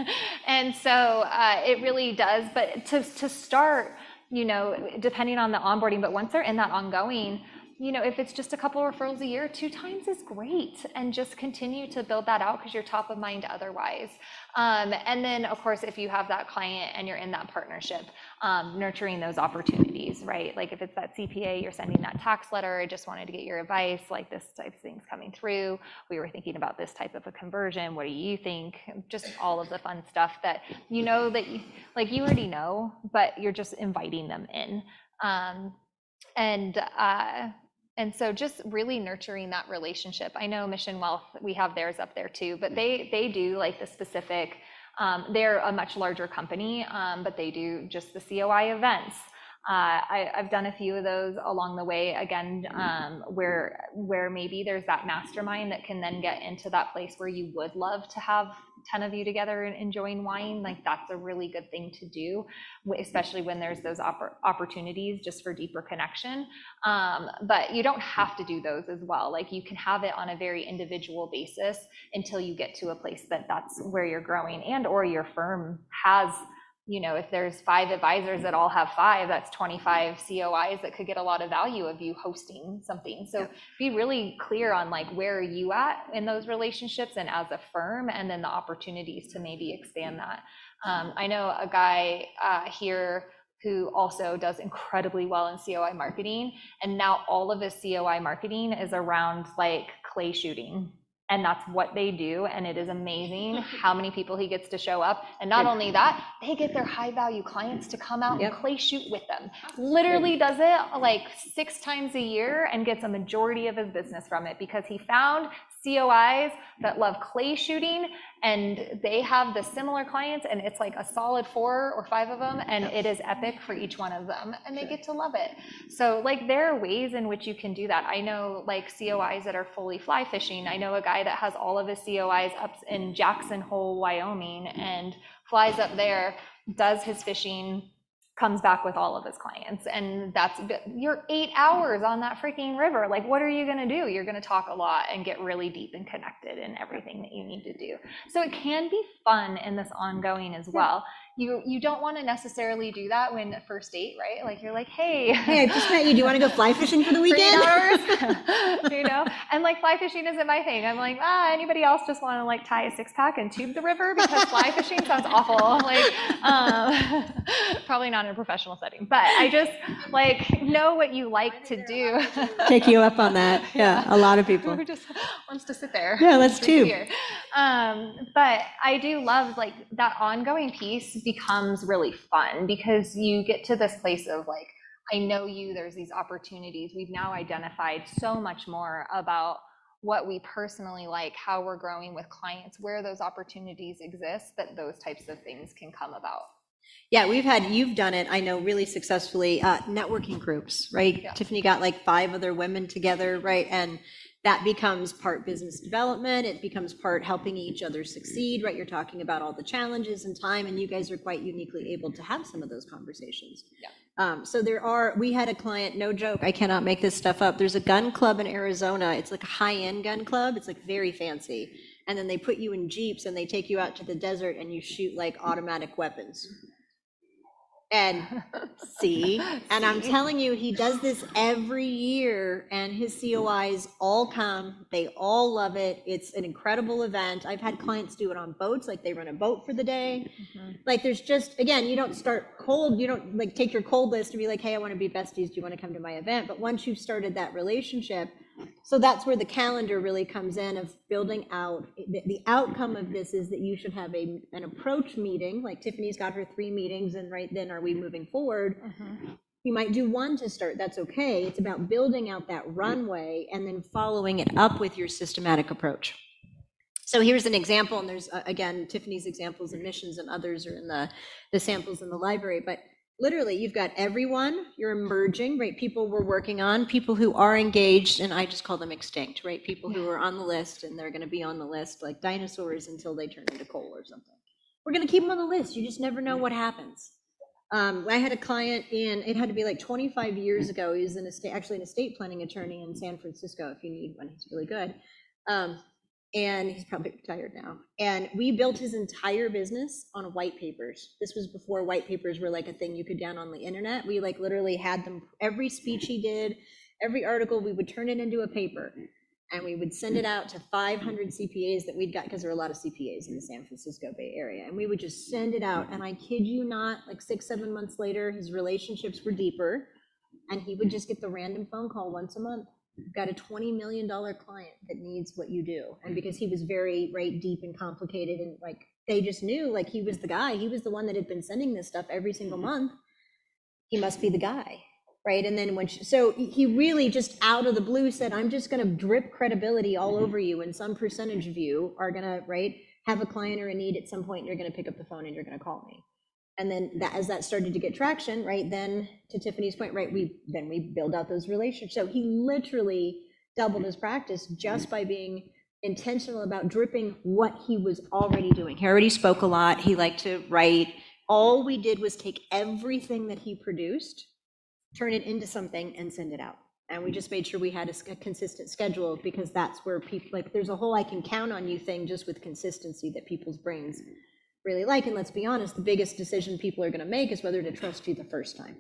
and so uh, it really does. But to to start, you know, depending on the onboarding, but once they're in that ongoing, you know, if it's just a couple referrals a year, two times is great, and just continue to build that out because you're top of mind otherwise. Um, and then, of course, if you have that client and you're in that partnership, um, nurturing those opportunities, right? Like if it's that C P A, you're sending that tax letter, I just wanted to get your advice, like this type of thing's coming through. We were thinking about this type of a conversion. What do you think? Just all of the fun stuff that you know that you, like you already know, but you're just inviting them in. Um, and uh, And so just really nurturing that relationship. I know Mission Wealth, we have theirs up there too, but they they do like the specific, um, they're a much larger company, um, but they do just the C O I events. Uh, I, I've done a few of those along the way, again, um, where where maybe there's that mastermind that can then get into that place where you would love to have ten of you together and enjoying wine. Like that's a really good thing to do, especially when there's those oppor- opportunities just for deeper connection. Um, but you don't have to do those as well. Like you can have it on a very individual basis until you get to a place that that's where you're growing, and or your firm has, you know, if there's five advisors that all have five, that's twenty-five C O Is that could get a lot of value of you hosting something. So be really clear on like, where are you at in those relationships and as a firm, and then the opportunities to maybe expand that. Um, I know a guy uh, here who also does incredibly well in C O I marketing, and now all of his C O I marketing is around like clay shooting. And that's what they do, and it is amazing how many people he gets to show up. And not only that, they get their high value clients to come out yep. and clay shoot with them. Literally does it like six times a year and gets a majority of his business from it, because he found C O Is that love clay shooting, and they have the similar clients, and it's like a solid four or five of them, and it is epic for each one of them, and they get to love it. So like there are ways in which you can do that. I know like C O Is that are fully fly fishing. I know a guy that has all of his C O Is up in Jackson Hole, Wyoming, and flies up there, does his fishing, comes back with all of his clients. And that's, you're eight hours on that freaking river. Like, what are you going to do? You're going to talk a lot and get really deep and connected in everything that you need to do. So it can be fun in this ongoing as well. You you don't want to necessarily do that when first date, right? Like you're like, hey, hey, I just met you. Do you want to go fly fishing for the weekend? You know, and like fly fishing isn't my thing. I'm like, ah, anybody else just want to like tie a six pack and tube the river, because fly fishing sounds awful. Like, um, probably not in a professional setting, but I just like know what you like to do. Take you up on that. Yeah, a lot of people. Who just wants to sit there. Yeah, let's drink tube. beer. Um, but I do love like that ongoing piece becomes really fun because you get to this place of like, I know you, there's these opportunities. We've now identified so much more about what we personally like, how we're growing with clients, where those opportunities exist, that those types of things can come about. Yeah, we've had, you've done it, I know, really successfully, uh, networking groups, right? Yeah. Tiffany got like five other women together, right? And that becomes part business development. It becomes part helping each other succeed, right? You're talking about all the challenges and time, and you guys are quite uniquely able to have some of those conversations. Yeah. Um, so there are, we had a client, no joke, I cannot make this stuff up. There's a gun club in Arizona. It's like a high-end gun club. It's like very fancy. And then they put you in Jeeps and they take you out to the desert and you shoot like automatic weapons. And see, and I'm See? telling you, he does this every year and his C O Is all come, they all love it. It's an incredible event. I've had clients do it on boats, like they run a boat for the day. Mhm. Like there's just, again, you don't start cold, you don't like take your cold list and be like, hey, I want to be besties, do you want to come to my event? But once you've started that relationship, so that's where the calendar really comes in of building out. The, the outcome of this is that you should have a, an approach meeting, like Tiffany's got her three meetings and right then are we moving forward? Mhm. You might do one to start, that's okay. It's about building out that runway and then following it up with your systematic approach. So here's an example, and there's, uh, again, Tiffany's examples and missions and others are in the, the samples in the library, but literally you've got everyone, you're emerging, right? People we're working on, people who are engaged, and I just call them extinct, right? People who are on the list and they're gonna be on the list like dinosaurs until they turn into coal or something. We're gonna keep them on the list, you just never know what happens. Um, I had a client in, it had to be like twenty-five years ago, he was an estate, actually an estate planning attorney in San Francisco, if you need one, he's really good. Um, and he's probably retired now. And we built his entire business on white papers. This was before white papers were like a thing you could down on the internet. We like literally had them, every speech he did, every article, we would turn it into a paper. And we would send it out to five hundred C P As that we'd got, because there were a lot of C P As in the San Francisco Bay Area. And we would just send it out. And I kid you not, like six, seven months later, his relationships were deeper. And he would just get the random phone call once a month. You've got a twenty million dollar client that needs what you do. And because he was very, right, deep and complicated, and like, they just knew, like, he was the guy. He was the one that had been sending this stuff every single month. He must be the guy, right? And then when, she, so he really just out of the blue said, I'm just gonna drip credibility all over you, and some percentage of you are gonna, right, have a client or a need at some point, and you're gonna pick up the phone and you're gonna call me. And then that, as that started to get traction, right, then to Tiffany's point, right, we then we build out those relationships. So he literally doubled his practice just by being intentional about dripping what he was already doing. He already spoke a lot. He liked to write. All we did was take everything that he produced, turn it into something, and send it out. And we just made sure we had a, a consistent schedule, because that's where people, like, there's a whole I can count on you thing just with consistency that people's brains really like. And let's be honest, the biggest decision people are going to make is whether to trust you the first time,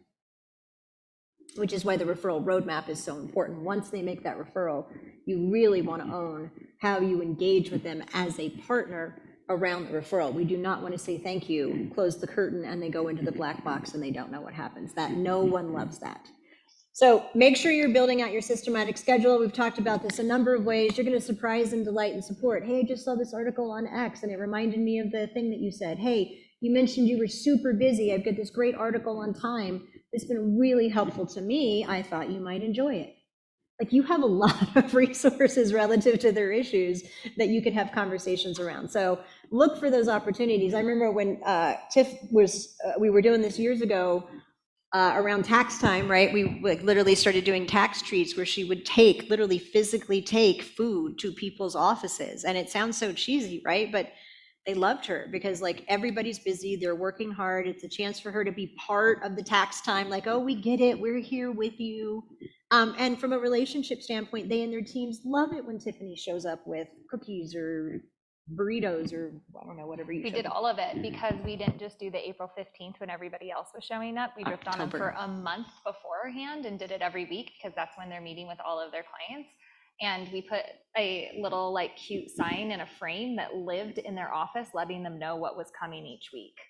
which is why the referral roadmap is so important. Once they make that referral, you really want to own how you engage with them as a partner around the referral. We do not want to say thank you, close the curtain, and they go into the black box and they don't know what happens. That no one loves that. So make sure you're building out your systematic schedule. We've talked about this a number of ways. You're going to surprise and delight and support. Hey, I just saw this article on X and it reminded me of the thing that you said. Hey, you mentioned you were super busy. I've got this great article on time. It's been really helpful to me. I thought you might enjoy it. Like, you have a lot of resources relative to their issues that you could have conversations around. So look for those opportunities. I remember when uh, Tiff was, uh, we were doing this years ago, Uh, around tax time, right? We like literally started doing tax treats where she would take, literally physically take food to people's offices. And it sounds so cheesy, right? But they loved her because like everybody's busy, they're working hard. It's a chance for her to be part of the tax time. Like, oh, we get it, we're here with you. Um, and from a relationship standpoint, they and their teams love it when Tiffany shows up with cookies or burritos or I don't know, whatever you We did all of it because we didn't just do the April fifteenth when everybody else was showing up. We dripped on them for a month beforehand and did it every week because that's when they're meeting with all of their clients. And we put a little like cute sign in a frame that lived in their office, letting them know what was coming each week.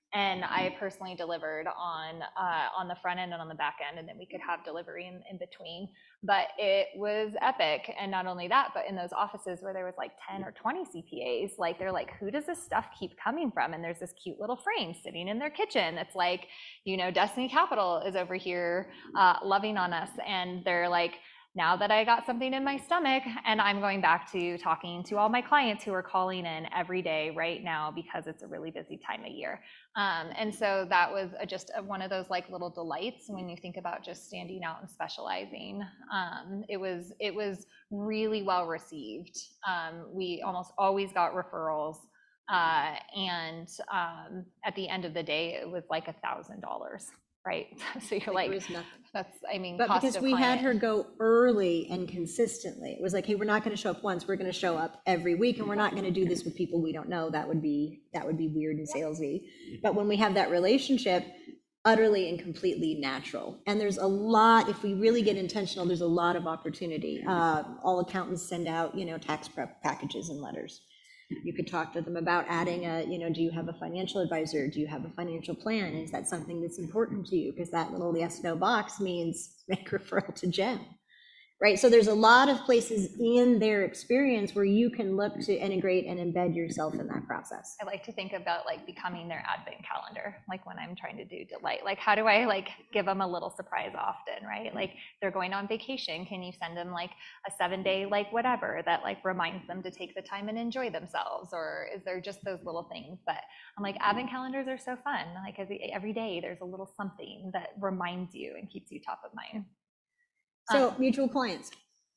And I personally delivered on uh, on the front end and on the back end, and then we could have delivery in, in between. But it was epic. And not only that, but in those offices where there was like ten or twenty C P As, like they're like, who does this stuff keep coming from? And there's this cute little frame sitting in their kitchen that's like, you know, Destiny Capital is over here uh, loving on us. And they're like, now that I got something in my stomach, and I'm going back to talking to all my clients who are calling in every day right now because it's a really busy time of year. Um, and so that was a, just a, one of those like little delights when you think about just standing out and specializing. Um, it was it was really well received. Um, we almost always got referrals, uh, and um, at the end of the day, it was like a thousand dollars. Right. So you're like, like that's, I mean, but cost because of we client. had her go early and consistently, it was like, hey, we're not going to show up once, we're going to show up every week, and we're not going to do this with people we don't know. That would be, that would be weird and salesy. But when we have that relationship, utterly and completely natural. And there's a lot, if we really get intentional, there's a lot of opportunity. Uh, all accountants send out, you know, tax prep packages and letters. You could talk to them about adding a, you know, do you have a financial advisor? Do you have a financial plan? Is that something that's important to you? Because that little yes, no box means make referral to Jen, right? So there's a lot of places in their experience where you can look to integrate and embed yourself in that process. I like to think about like becoming their advent calendar, like when I'm trying to do delight, like how do I like give them a little surprise often, right? Like they're going on vacation, can you send them like a seven day like whatever that like reminds them to take the time and enjoy themselves? Or is there just those little things? But I'm like, advent calendars are so fun. Like every, every day there's a little something that reminds you and keeps you top of mind. So Um, mutual clients.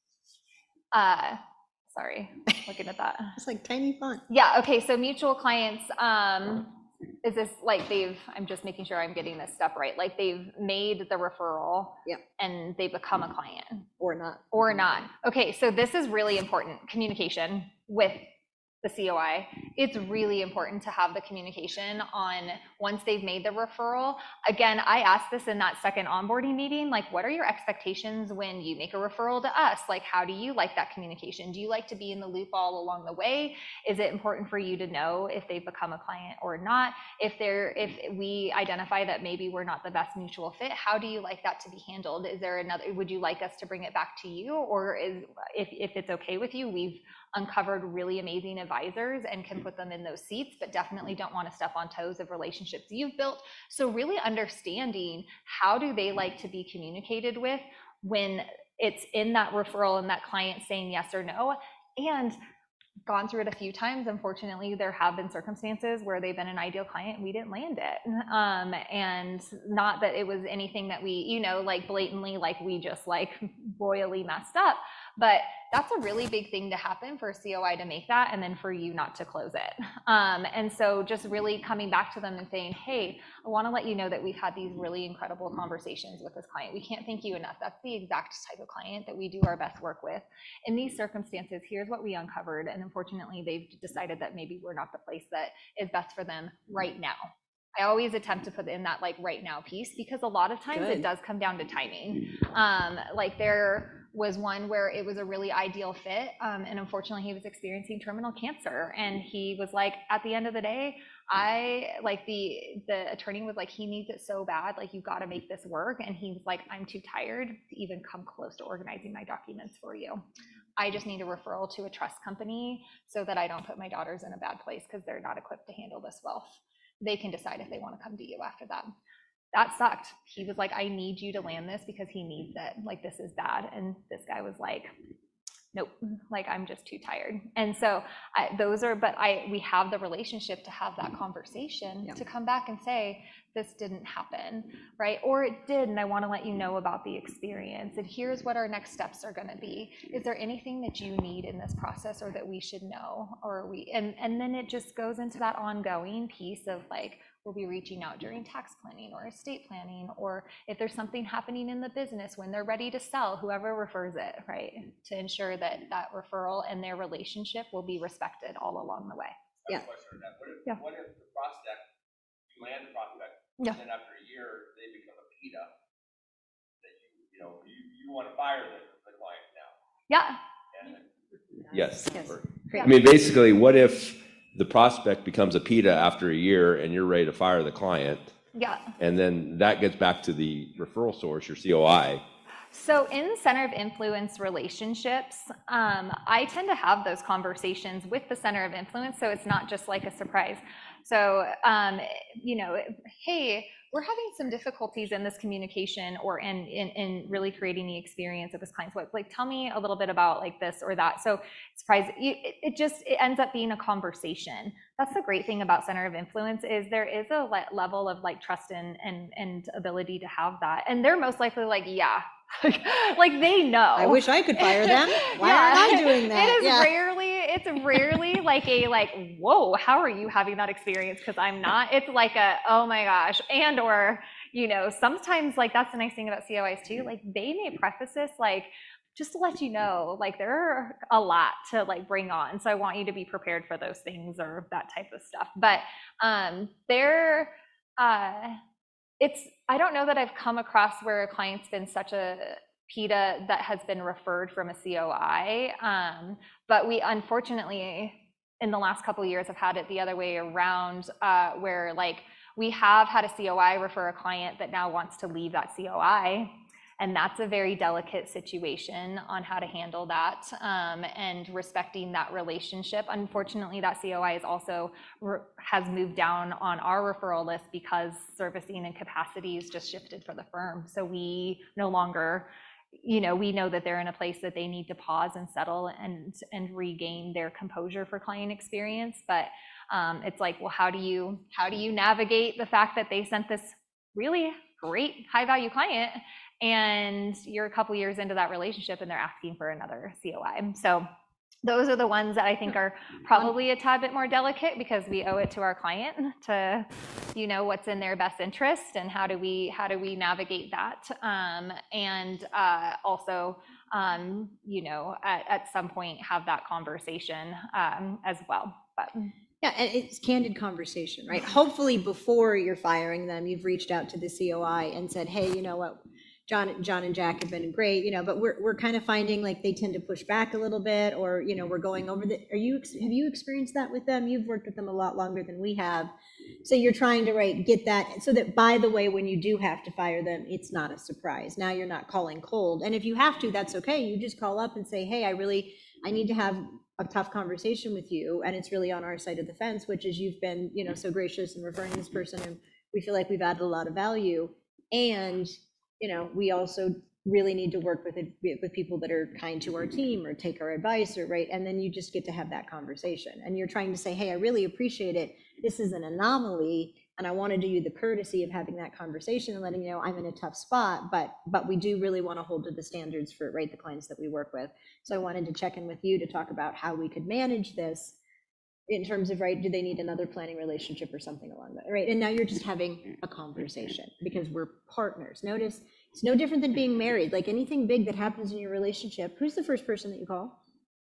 Uh, sorry, looking at that. It's like tiny font. Yeah, okay, so mutual clients, um, is this like they've, I'm just making sure I'm getting this stuff right, like they've made the referral Yep. and they become a client. Or not. Or not. Okay, so this is really important, communication with the C O I. It's really important to have the communication on once they've made the referral. Again, I asked this in that second onboarding meeting, like what are your expectations when you make a referral to us? Like how do you like that communication? Do you like to be in the loop all along the way? Is it important for you to know if they've become a client or not? If they're, if we identify that maybe we're not the best mutual fit, how do you like that to be handled? Is there another, would you like us to bring it back to you? Or is, if, if it's okay with you, we've uncovered really amazing advisors and can put them in those seats, but definitely don't want to step on toes of relationships you've built. So really understanding how do they like to be communicated with when it's in that referral and that client saying yes or no. And gone through it a few times. Unfortunately, there have been circumstances where they've been an ideal client and we didn't land it. Um, and not that it was anything that we, you know, like blatantly, like we just like royally messed up, but that's a really big thing to happen for a C O I to make that and then for you not to close it. Um, and so just really coming back to them and saying, hey, I want to let you know that we've had these really incredible conversations with this client. We can't thank you enough. That's the exact type of client that we do our best work with. In these circumstances, here's what we uncovered. And unfortunately, they've decided that maybe we're not the place that is best for them right now. I always attempt to put in that like right now piece because a lot of times Good. it does come down to timing. Um, like there was one where it was a really ideal fit, um, and unfortunately he was experiencing terminal cancer, and he was like, at the end of the day, I like the the attorney was like, he needs it so bad, like you got to make this work, and he was like, I'm too tired to even come close to organizing my documents for you. I just need a referral to a trust company so that I don't put my daughters in a bad place because they're not equipped to handle this wealth. They can decide if they want to come to you after that. That sucked. He was like, I need you to land this because he needs it. Like, this is bad. And this guy was like, nope, like I'm just too tired. And so I, those are, but I, we have the relationship to have that conversation, yeah. to come back and say, this didn't happen, right? Or it did, and I want to let you know about the experience. And here's what our next steps are going to be. Is there anything that you need in this process or that we should know? Or we, and, and then it just goes into that ongoing piece of like, we'll be reaching out during tax planning or estate planning, or if there's something happening in the business when they're ready to sell, whoever refers it, right? To ensure that that referral and their relationship will be respected all along the way. I have a question on that. What if, yeah. what if the prospect, you land the prospect, yeah. and then after a year they become a PETA, that you, you know, you, you want to fire the, the client now? Yeah. And Yes. Yes. I mean, basically, what if the prospect becomes a PITA after a year and you're ready to fire the client. Yeah. And then that gets back to the referral source, your C O I. So in center of influence relationships, um, I tend to have those conversations with the center of influence, so it's not just like a surprise. So, um, you know, hey, we're having some difficulties in this communication or in, in, in really creating the experience of this client's work. Like, tell me a little bit about like this or that. So surprise, it, it just, it ends up being a conversation. That's the great thing about center of influence is there is a le level of like trust and, and, and ability to have that. And they're most likely like, yeah, like they know. I wish I could fire them. Why Yeah. aren't I doing that? It is Yeah. rarely, it's rarely like a like, whoa, how are you having that experience? Because I'm not. It's like a, oh my gosh. And or, you know, sometimes like that's the nice thing about C O Is too. Like they may preface this like, just to let you know, like there are a lot to like bring on. So I want you to be prepared for those things or that type of stuff. But um, they're, uh, it's, I don't know that I've come across where a client's been such a PITA that has been referred from a C O I, um, but we unfortunately in the last couple of years have had it the other way around, uh, where like we have had a C O I refer a client that now wants to leave that C O I. And that's a very delicate situation on how to handle that um, and respecting that relationship. Unfortunately, that C O I is also has moved down on our referral list because servicing and capacities just shifted for the firm. So we no longer, you know, we know that they're in a place that they need to pause and settle and and regain their composure for client experience. But um, it's like, well, how do you how do you navigate the fact that they sent this really great high value client and you're a couple years into that relationship and they're asking for another C O I. So those are the ones that I think are probably a tad bit more delicate because we owe it to our client to, you know, what's in their best interest and how do we how do we navigate that, um, and uh, also, um, you know, at, at some point have that conversation um, as well. But yeah, and it's candid conversation, right? Hopefully before you're firing them, you've reached out to the C O I and said, hey, you know what? John, John and Jack have been great, you know, but we're, we're kind of finding like they tend to push back a little bit, or, you know, we're going over the, are you, have you experienced that with them? You've worked with them a lot longer than we have. So you're trying to, right, get that so that, by the way, when you do have to fire them, it's not a surprise. Now you're not calling cold. And if you have to, that's okay. You just call up and say, hey, I really, I need to have a tough conversation with you. And it's really on our side of the fence, which is you've been, you know, so gracious in referring this person and we feel like we've added a lot of value. And you know, we also really need to work with it, with people that are kind to our team or take our advice or right. And then you just get to have that conversation and you're trying to say, hey, I really appreciate it. This is an anomaly. And I want to do you the courtesy of having that conversation and letting you know I'm in a tough spot, but but we do really want to hold to the standards for right the clients that we work with. So I wanted to check in with you to talk about how we could manage this in terms of, right, do they need another planning relationship or something along that, right? And now you're just having a conversation because we're partners. Notice it's no different than being married. Like anything big that happens in your relationship, who's the first person that you call?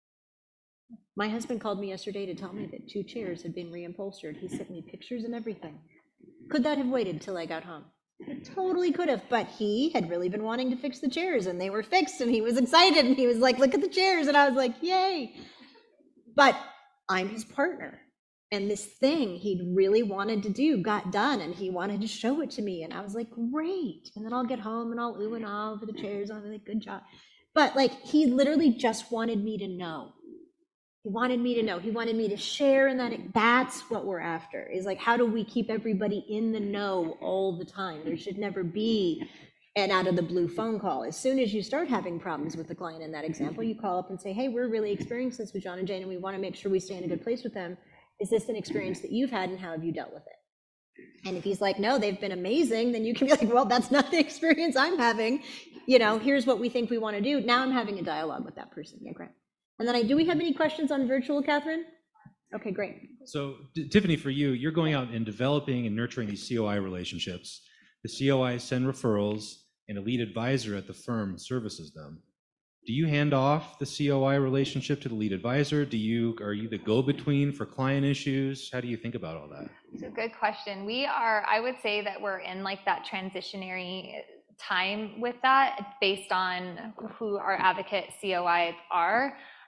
My husband called me yesterday to tell me that two chairs had been reupholstered. He sent me pictures and everything. Could that have waited till I got home? It totally could have, but he had really been wanting to fix the chairs and they were fixed and he was excited and he was like, look at the chairs. And I was like, yay. But I'm his partner. And this thing he'd really wanted to do got done and he wanted to show it to me. And I was like, great. And then I'll get home and I'll ooh and ah over the chairs. And I'll be like, good job. But like, he literally just wanted me to know. He wanted me to know. He wanted me to share and that it, that's what we're after is like, how do we keep everybody in the know all the time? There should never be an out of the blue phone call. As soon as you start having problems with the client in that example, you call up and say, hey, we're really experiencing this with John and Jane and we want to make sure we stay in a good place with them. Is this an experience that you've had and how have you dealt with it? And if he's like, no, they've been amazing, then you can be like, well, that's not the experience I'm having. You know, here's what we think we want to do. Now I'm having a dialogue with that person. Yeah, great. And then I, do we have any questions on virtual, Catherine? Okay, great. So Tiffany, for you, you're going out and developing and nurturing these C O I relationships. The C O Is send referrals and a lead advisor at the firm services them. Do you hand off the C O I relationship to the lead advisor? Do you, are you the go-between for client issues? How do you think about all that? It's a good question. We are, I would say that we're in like that transitionary time with that based on who our advocate C O Is are.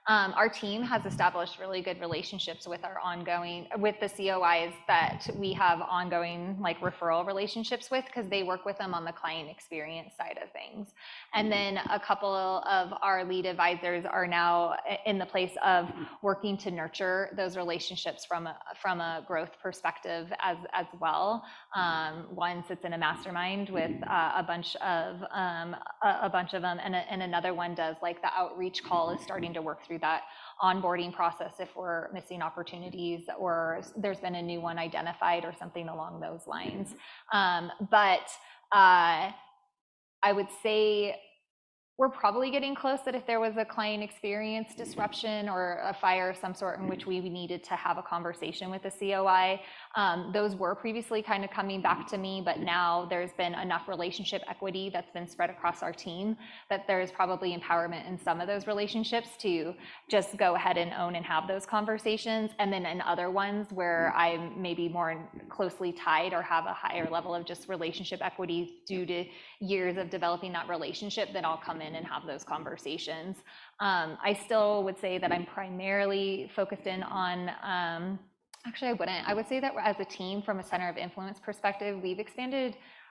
Um, our team has established really good relationships with our ongoing, with the C O Is that we have ongoing like referral relationships with, because they work with them on the client experience side of things. And then a couple of our lead advisors are now in the place of working to nurture those relationships from a, from a growth perspective as, as well. Um, one sits in a mastermind with uh, a bunch of um, a, a bunch of them, and, a, and another one does like the outreach call, is starting to work through that onboarding process if we're missing opportunities or there's been a new one identified or something along those lines. Um, but uh, I would say we're probably getting close that if there was a client experience disruption or a fire of some sort in which we needed to have a conversation with the C O I, um, those were previously kind of coming back to me, but now there's been enough relationship equity that's been spread across our team that there's probably empowerment in some of those relationships to just go ahead and own and have those conversations. And then in other ones where I'm maybe more closely tied or have a higher level of just relationship equity due to years of developing that relationship, then I'll come in and have those conversations. Um, I still would say that I'm primarily focused in on, um, actually I wouldn't, I would say that as a team from a center of influence perspective, we've expanded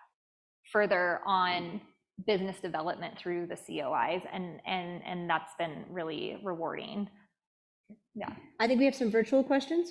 further on business development through the C O Is, and, and, and that's been really rewarding. Yeah. I think we have some virtual questions.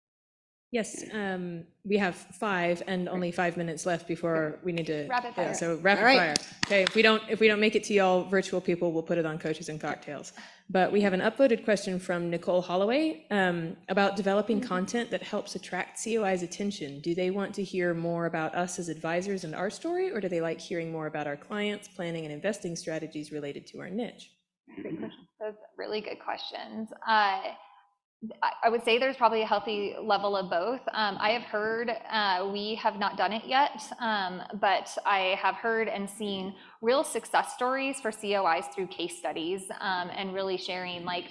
Yes, um, we have five and only five minutes left before we need to. Rapid fire. Yeah, so rapid All right. fire. Okay, if we don't if we don't make it to y'all virtual people, we'll put it on Coaches and Cocktails. But we have an upvoted question from Nicole Holloway um, about developing content that helps attract C O I's attention. Do they want to hear more about us as advisors and our story, or do they like hearing more about our clients, planning and investing strategies related to our niche? Great question. Those are really good questions. Uh, I would say there's probably a healthy level of both. Um, I have heard, uh, we have not done it yet, um, but I have heard and seen real success stories for C O Is through case studies, um, and really sharing like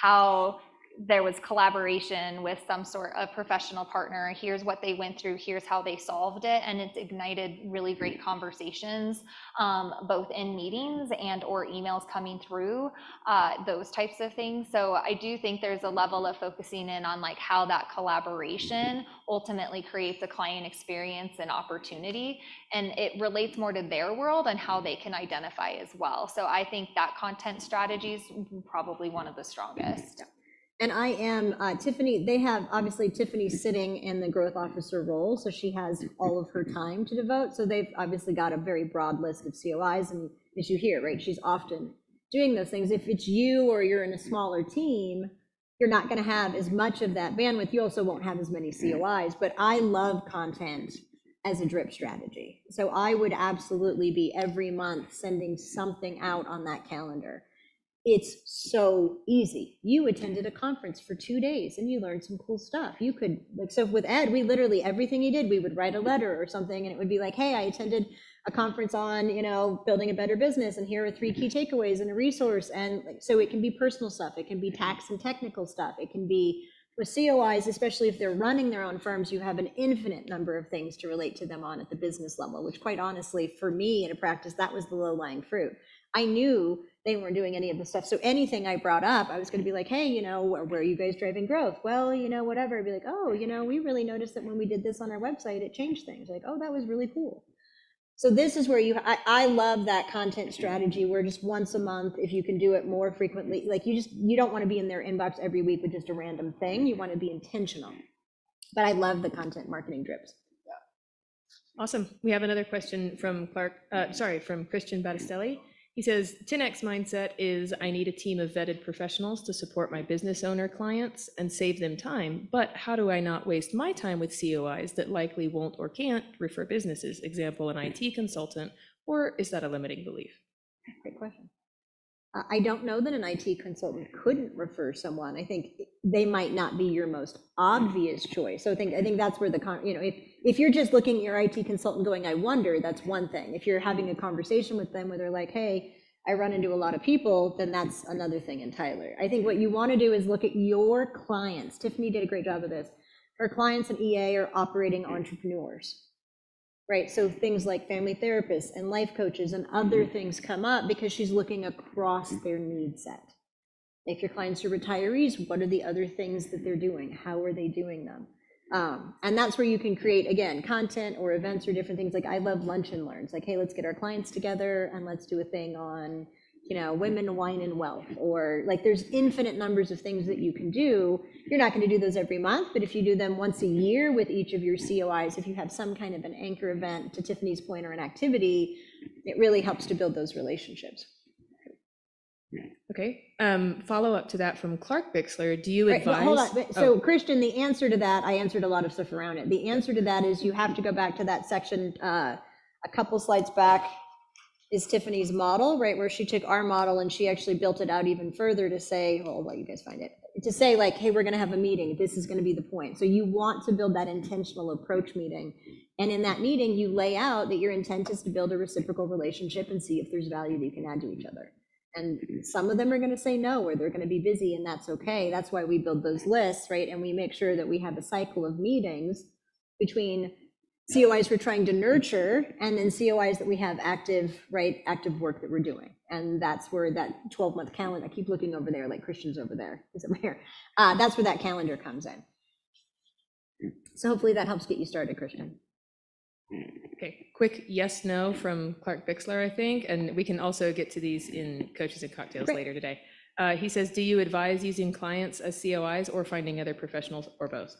how there was collaboration with some sort of professional partner. Here's what they went through, here's how they solved it, and it's ignited really great conversations, um, both in meetings and or emails coming through, uh, those types of things. So I do think there's a level of focusing in on like how that collaboration ultimately creates a client experience and opportunity, and it relates more to their world and how they can identify as well. So I think that content strategy is probably one of the strongest. And I am, uh, Tiffany, they have, obviously Tiffany's sitting in the growth officer role, so she has all of her time to devote. So they've obviously got a very broad list of C O Is, and as you hear, right, she's often doing those things. If it's you or you're in a smaller team, you're not gonna have as much of that bandwidth. You also won't have as many C O Is, but I love content as a drip strategy. So I would absolutely be every month sending something out on that calendar. It's so easy. You attended a conference for two days and you learned some cool stuff. You could, like, so with Ed, we literally, everything he did, we would write a letter or something, and it would be like, hey, I attended a conference on, you know, building a better business, and here are three key takeaways and a resource. And like, so it can be personal stuff. It can be tax and technical stuff. It can be with C O Is, especially if they're running their own firms, you have an infinite number of things to relate to them on at the business level, which quite honestly, for me in a practice, that was the low-lying fruit. I knew they weren't doing any of the stuff. So anything I brought up, I was going to be like, hey, you know, where, where are you guys driving growth? Well, you know, whatever. I'd be like, oh, you know, we really noticed that when we did this on our website, it changed things. Like, oh, that was really cool. So this is where you, I, I love that content strategy where just once a month, if you can do it more frequently, like you just, you don't want to be in their inbox every week with just a random thing. You want to be intentional. But I love the content marketing drips. Awesome. We have another question from Clark, uh, sorry, from Christian Battistelli. He says, ten X mindset is I need a team of vetted professionals to support my business owner clients and save them time, but how do I not waste my time with C O Is that likely won't or can't refer businesses? Example, an I T consultant, or is that a limiting belief? Great question. Uh, I don't know that an I T consultant couldn't refer someone. I think they might not be your most obvious choice. So I think I think that's where the con, you know, if if you're just looking at your I T consultant going, I wonder, that's one thing. If you're having a conversation with them where they're like, hey, I run into a lot of people, then that's another thing entirely. I think what you want to do is look at your clients. Tiffany did a great job of this. Her clients and E A are operating entrepreneurs. Right, so things like family therapists and life coaches and other things come up because she's looking across their need set. If your clients are retirees, what are the other things that they're doing? How are they doing them? Um, and that's where you can create, again, content or events or different things. Like I love lunch and learns. Like, hey, let's get our clients together and let's do a thing on, you know, women, wine, and wealth. Or like there's infinite numbers of things that you can do. You're not going to do those every month, but if you do them once a year with each of your C O Is, if you have some kind of an anchor event, to Tiffany's point, or an activity, it really helps to build those relationships. Okay, um, follow up to that from Clark Bixler. Do you Right, advise? but hold on. But- So Oh, Christian, the answer to that, I answered a lot of stuff around it. The answer to that is you have to go back to that section, uh, a couple slides back is Tiffany's model, right? Where she took our model and she actually built it out even further to say, well, I'll let you guys find it, to say like, hey, we're gonna have a meeting. This is gonna be the point. So you want to build that intentional approach meeting. And in that meeting, you lay out that your intent is to build a reciprocal relationship and see if there's value that you can add to each other. And some of them are going to say no, or they're going to be busy, and that's okay. That's why we build those lists, right? And we make sure that we have a cycle of meetings between C O Is we're trying to nurture and then C O Is that we have active, right, active work that we're doing. And that's where that twelve month calendar, I keep looking over there, like Christian's over there, is over here. Uh, that's where that calendar comes in. So hopefully that helps get you started, Christian. okay, quick yes, no from Clark Bixler, I think, and we can also get to these in Coaches and Cocktails Great. later today. Uh, he says, do you advise using clients as C O Is or finding other professionals or both?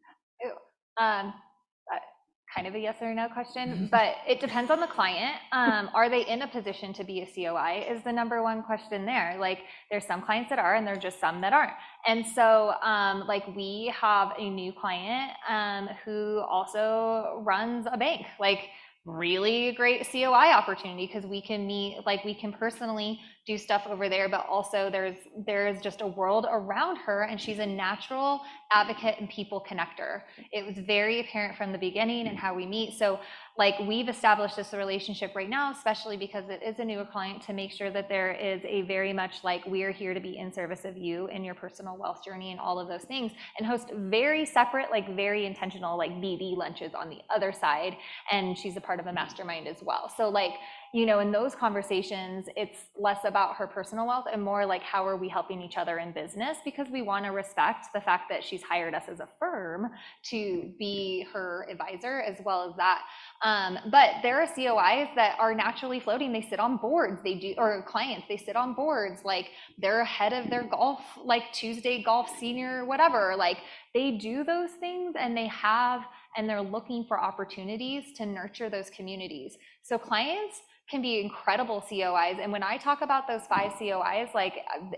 Um, uh, kind of a yes or no question, but it depends on the client. Um, are they in a position to be a C O I is the number one question there. Like there's some clients that are, and there's just some that aren't. And so um, like we have a new client um, who also runs a bank, like really great C O I opportunity because we can meet, like we can personally do stuff over there, but also there's there's just a world around her, and she's a natural advocate and people connector. It was very apparent from the beginning and how we meet. So like we've established this relationship right now, especially because it is a newer client, to make sure that there is a very much like we're here to be in service of you in your personal wealth journey and all of those things, and host very separate, like very intentional, like B D lunches on the other side. And she's a part of a mastermind as well. So like, you know, in those conversations, it's less about her personal wealth and more like how are we helping each other in business, because we want to respect the fact that she's hired us as a firm to be her advisor as well as that. Um, but there are C O Is that are naturally floating. They sit on boards, they do, or clients, they sit on boards, like they're ahead of their golf, like Tuesday golf senior, whatever, like they do those things and they have, and they're looking for opportunities to nurture those communities. So clients can be incredible C O Is. And when I talk about those five C O Is, like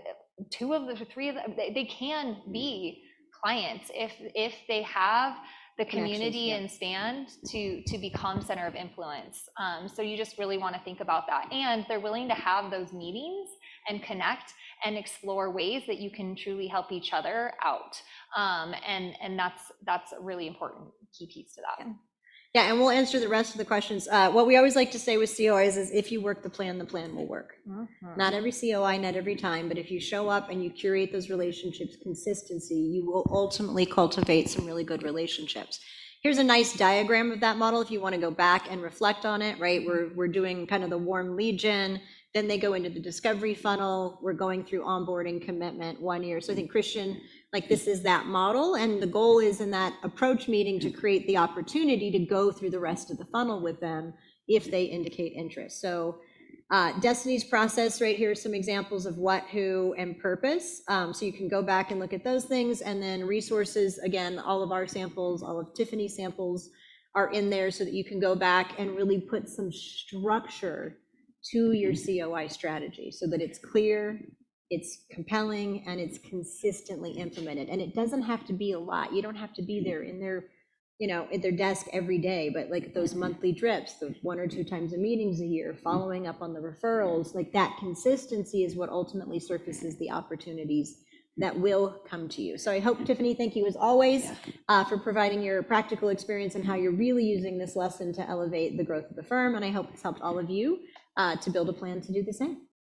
two of the three of them, they, they can be clients if if they have the community yeah. and stand to to become center of influence. Um, so you just really want to think about that. And they're willing to have those meetings and connect and explore ways that you can truly help each other out. Um, and and that's that's a really important key piece to that. Yeah. Yeah, and we'll answer the rest of the questions. Uh, what we always like to say with C O Is is if you work the plan, the plan will work. Mm-hmm. Not every C O I, not every time, but if you show up and you curate those relationships, consistency, you will ultimately cultivate some really good relationships. Here's a nice diagram of that model if you want to go back and reflect on it, right? We're, we're doing kind of the warm lead gen, then they go into the discovery funnel, we're going through onboarding, commitment, one year. So I think Christian, like this is that model, and the goal is in that approach meeting to create the opportunity to go through the rest of the funnel with them if they indicate interest. So uh, Destiny's process right here are some examples of what, who, and purpose. Um, so you can go back and look at those things, and then resources, again, all of our samples, all of Tiffany's samples are in there so that you can go back and really put some structure to your C O I strategy so that it's clear, it's compelling, and it's consistently implemented. And it doesn't have to be a lot. You don't have to be there in their, you know, at their desk every day, but like those monthly drips, the one or two times a meetings a year, following up on the referrals, like that consistency is what ultimately surfaces the opportunities that will come to you. So I hope, Tiffany, thank you as always uh, for providing your practical experience and how you're really using this lesson to elevate the growth of the firm. And I hope it's helped all of you uh, to build a plan to do the same.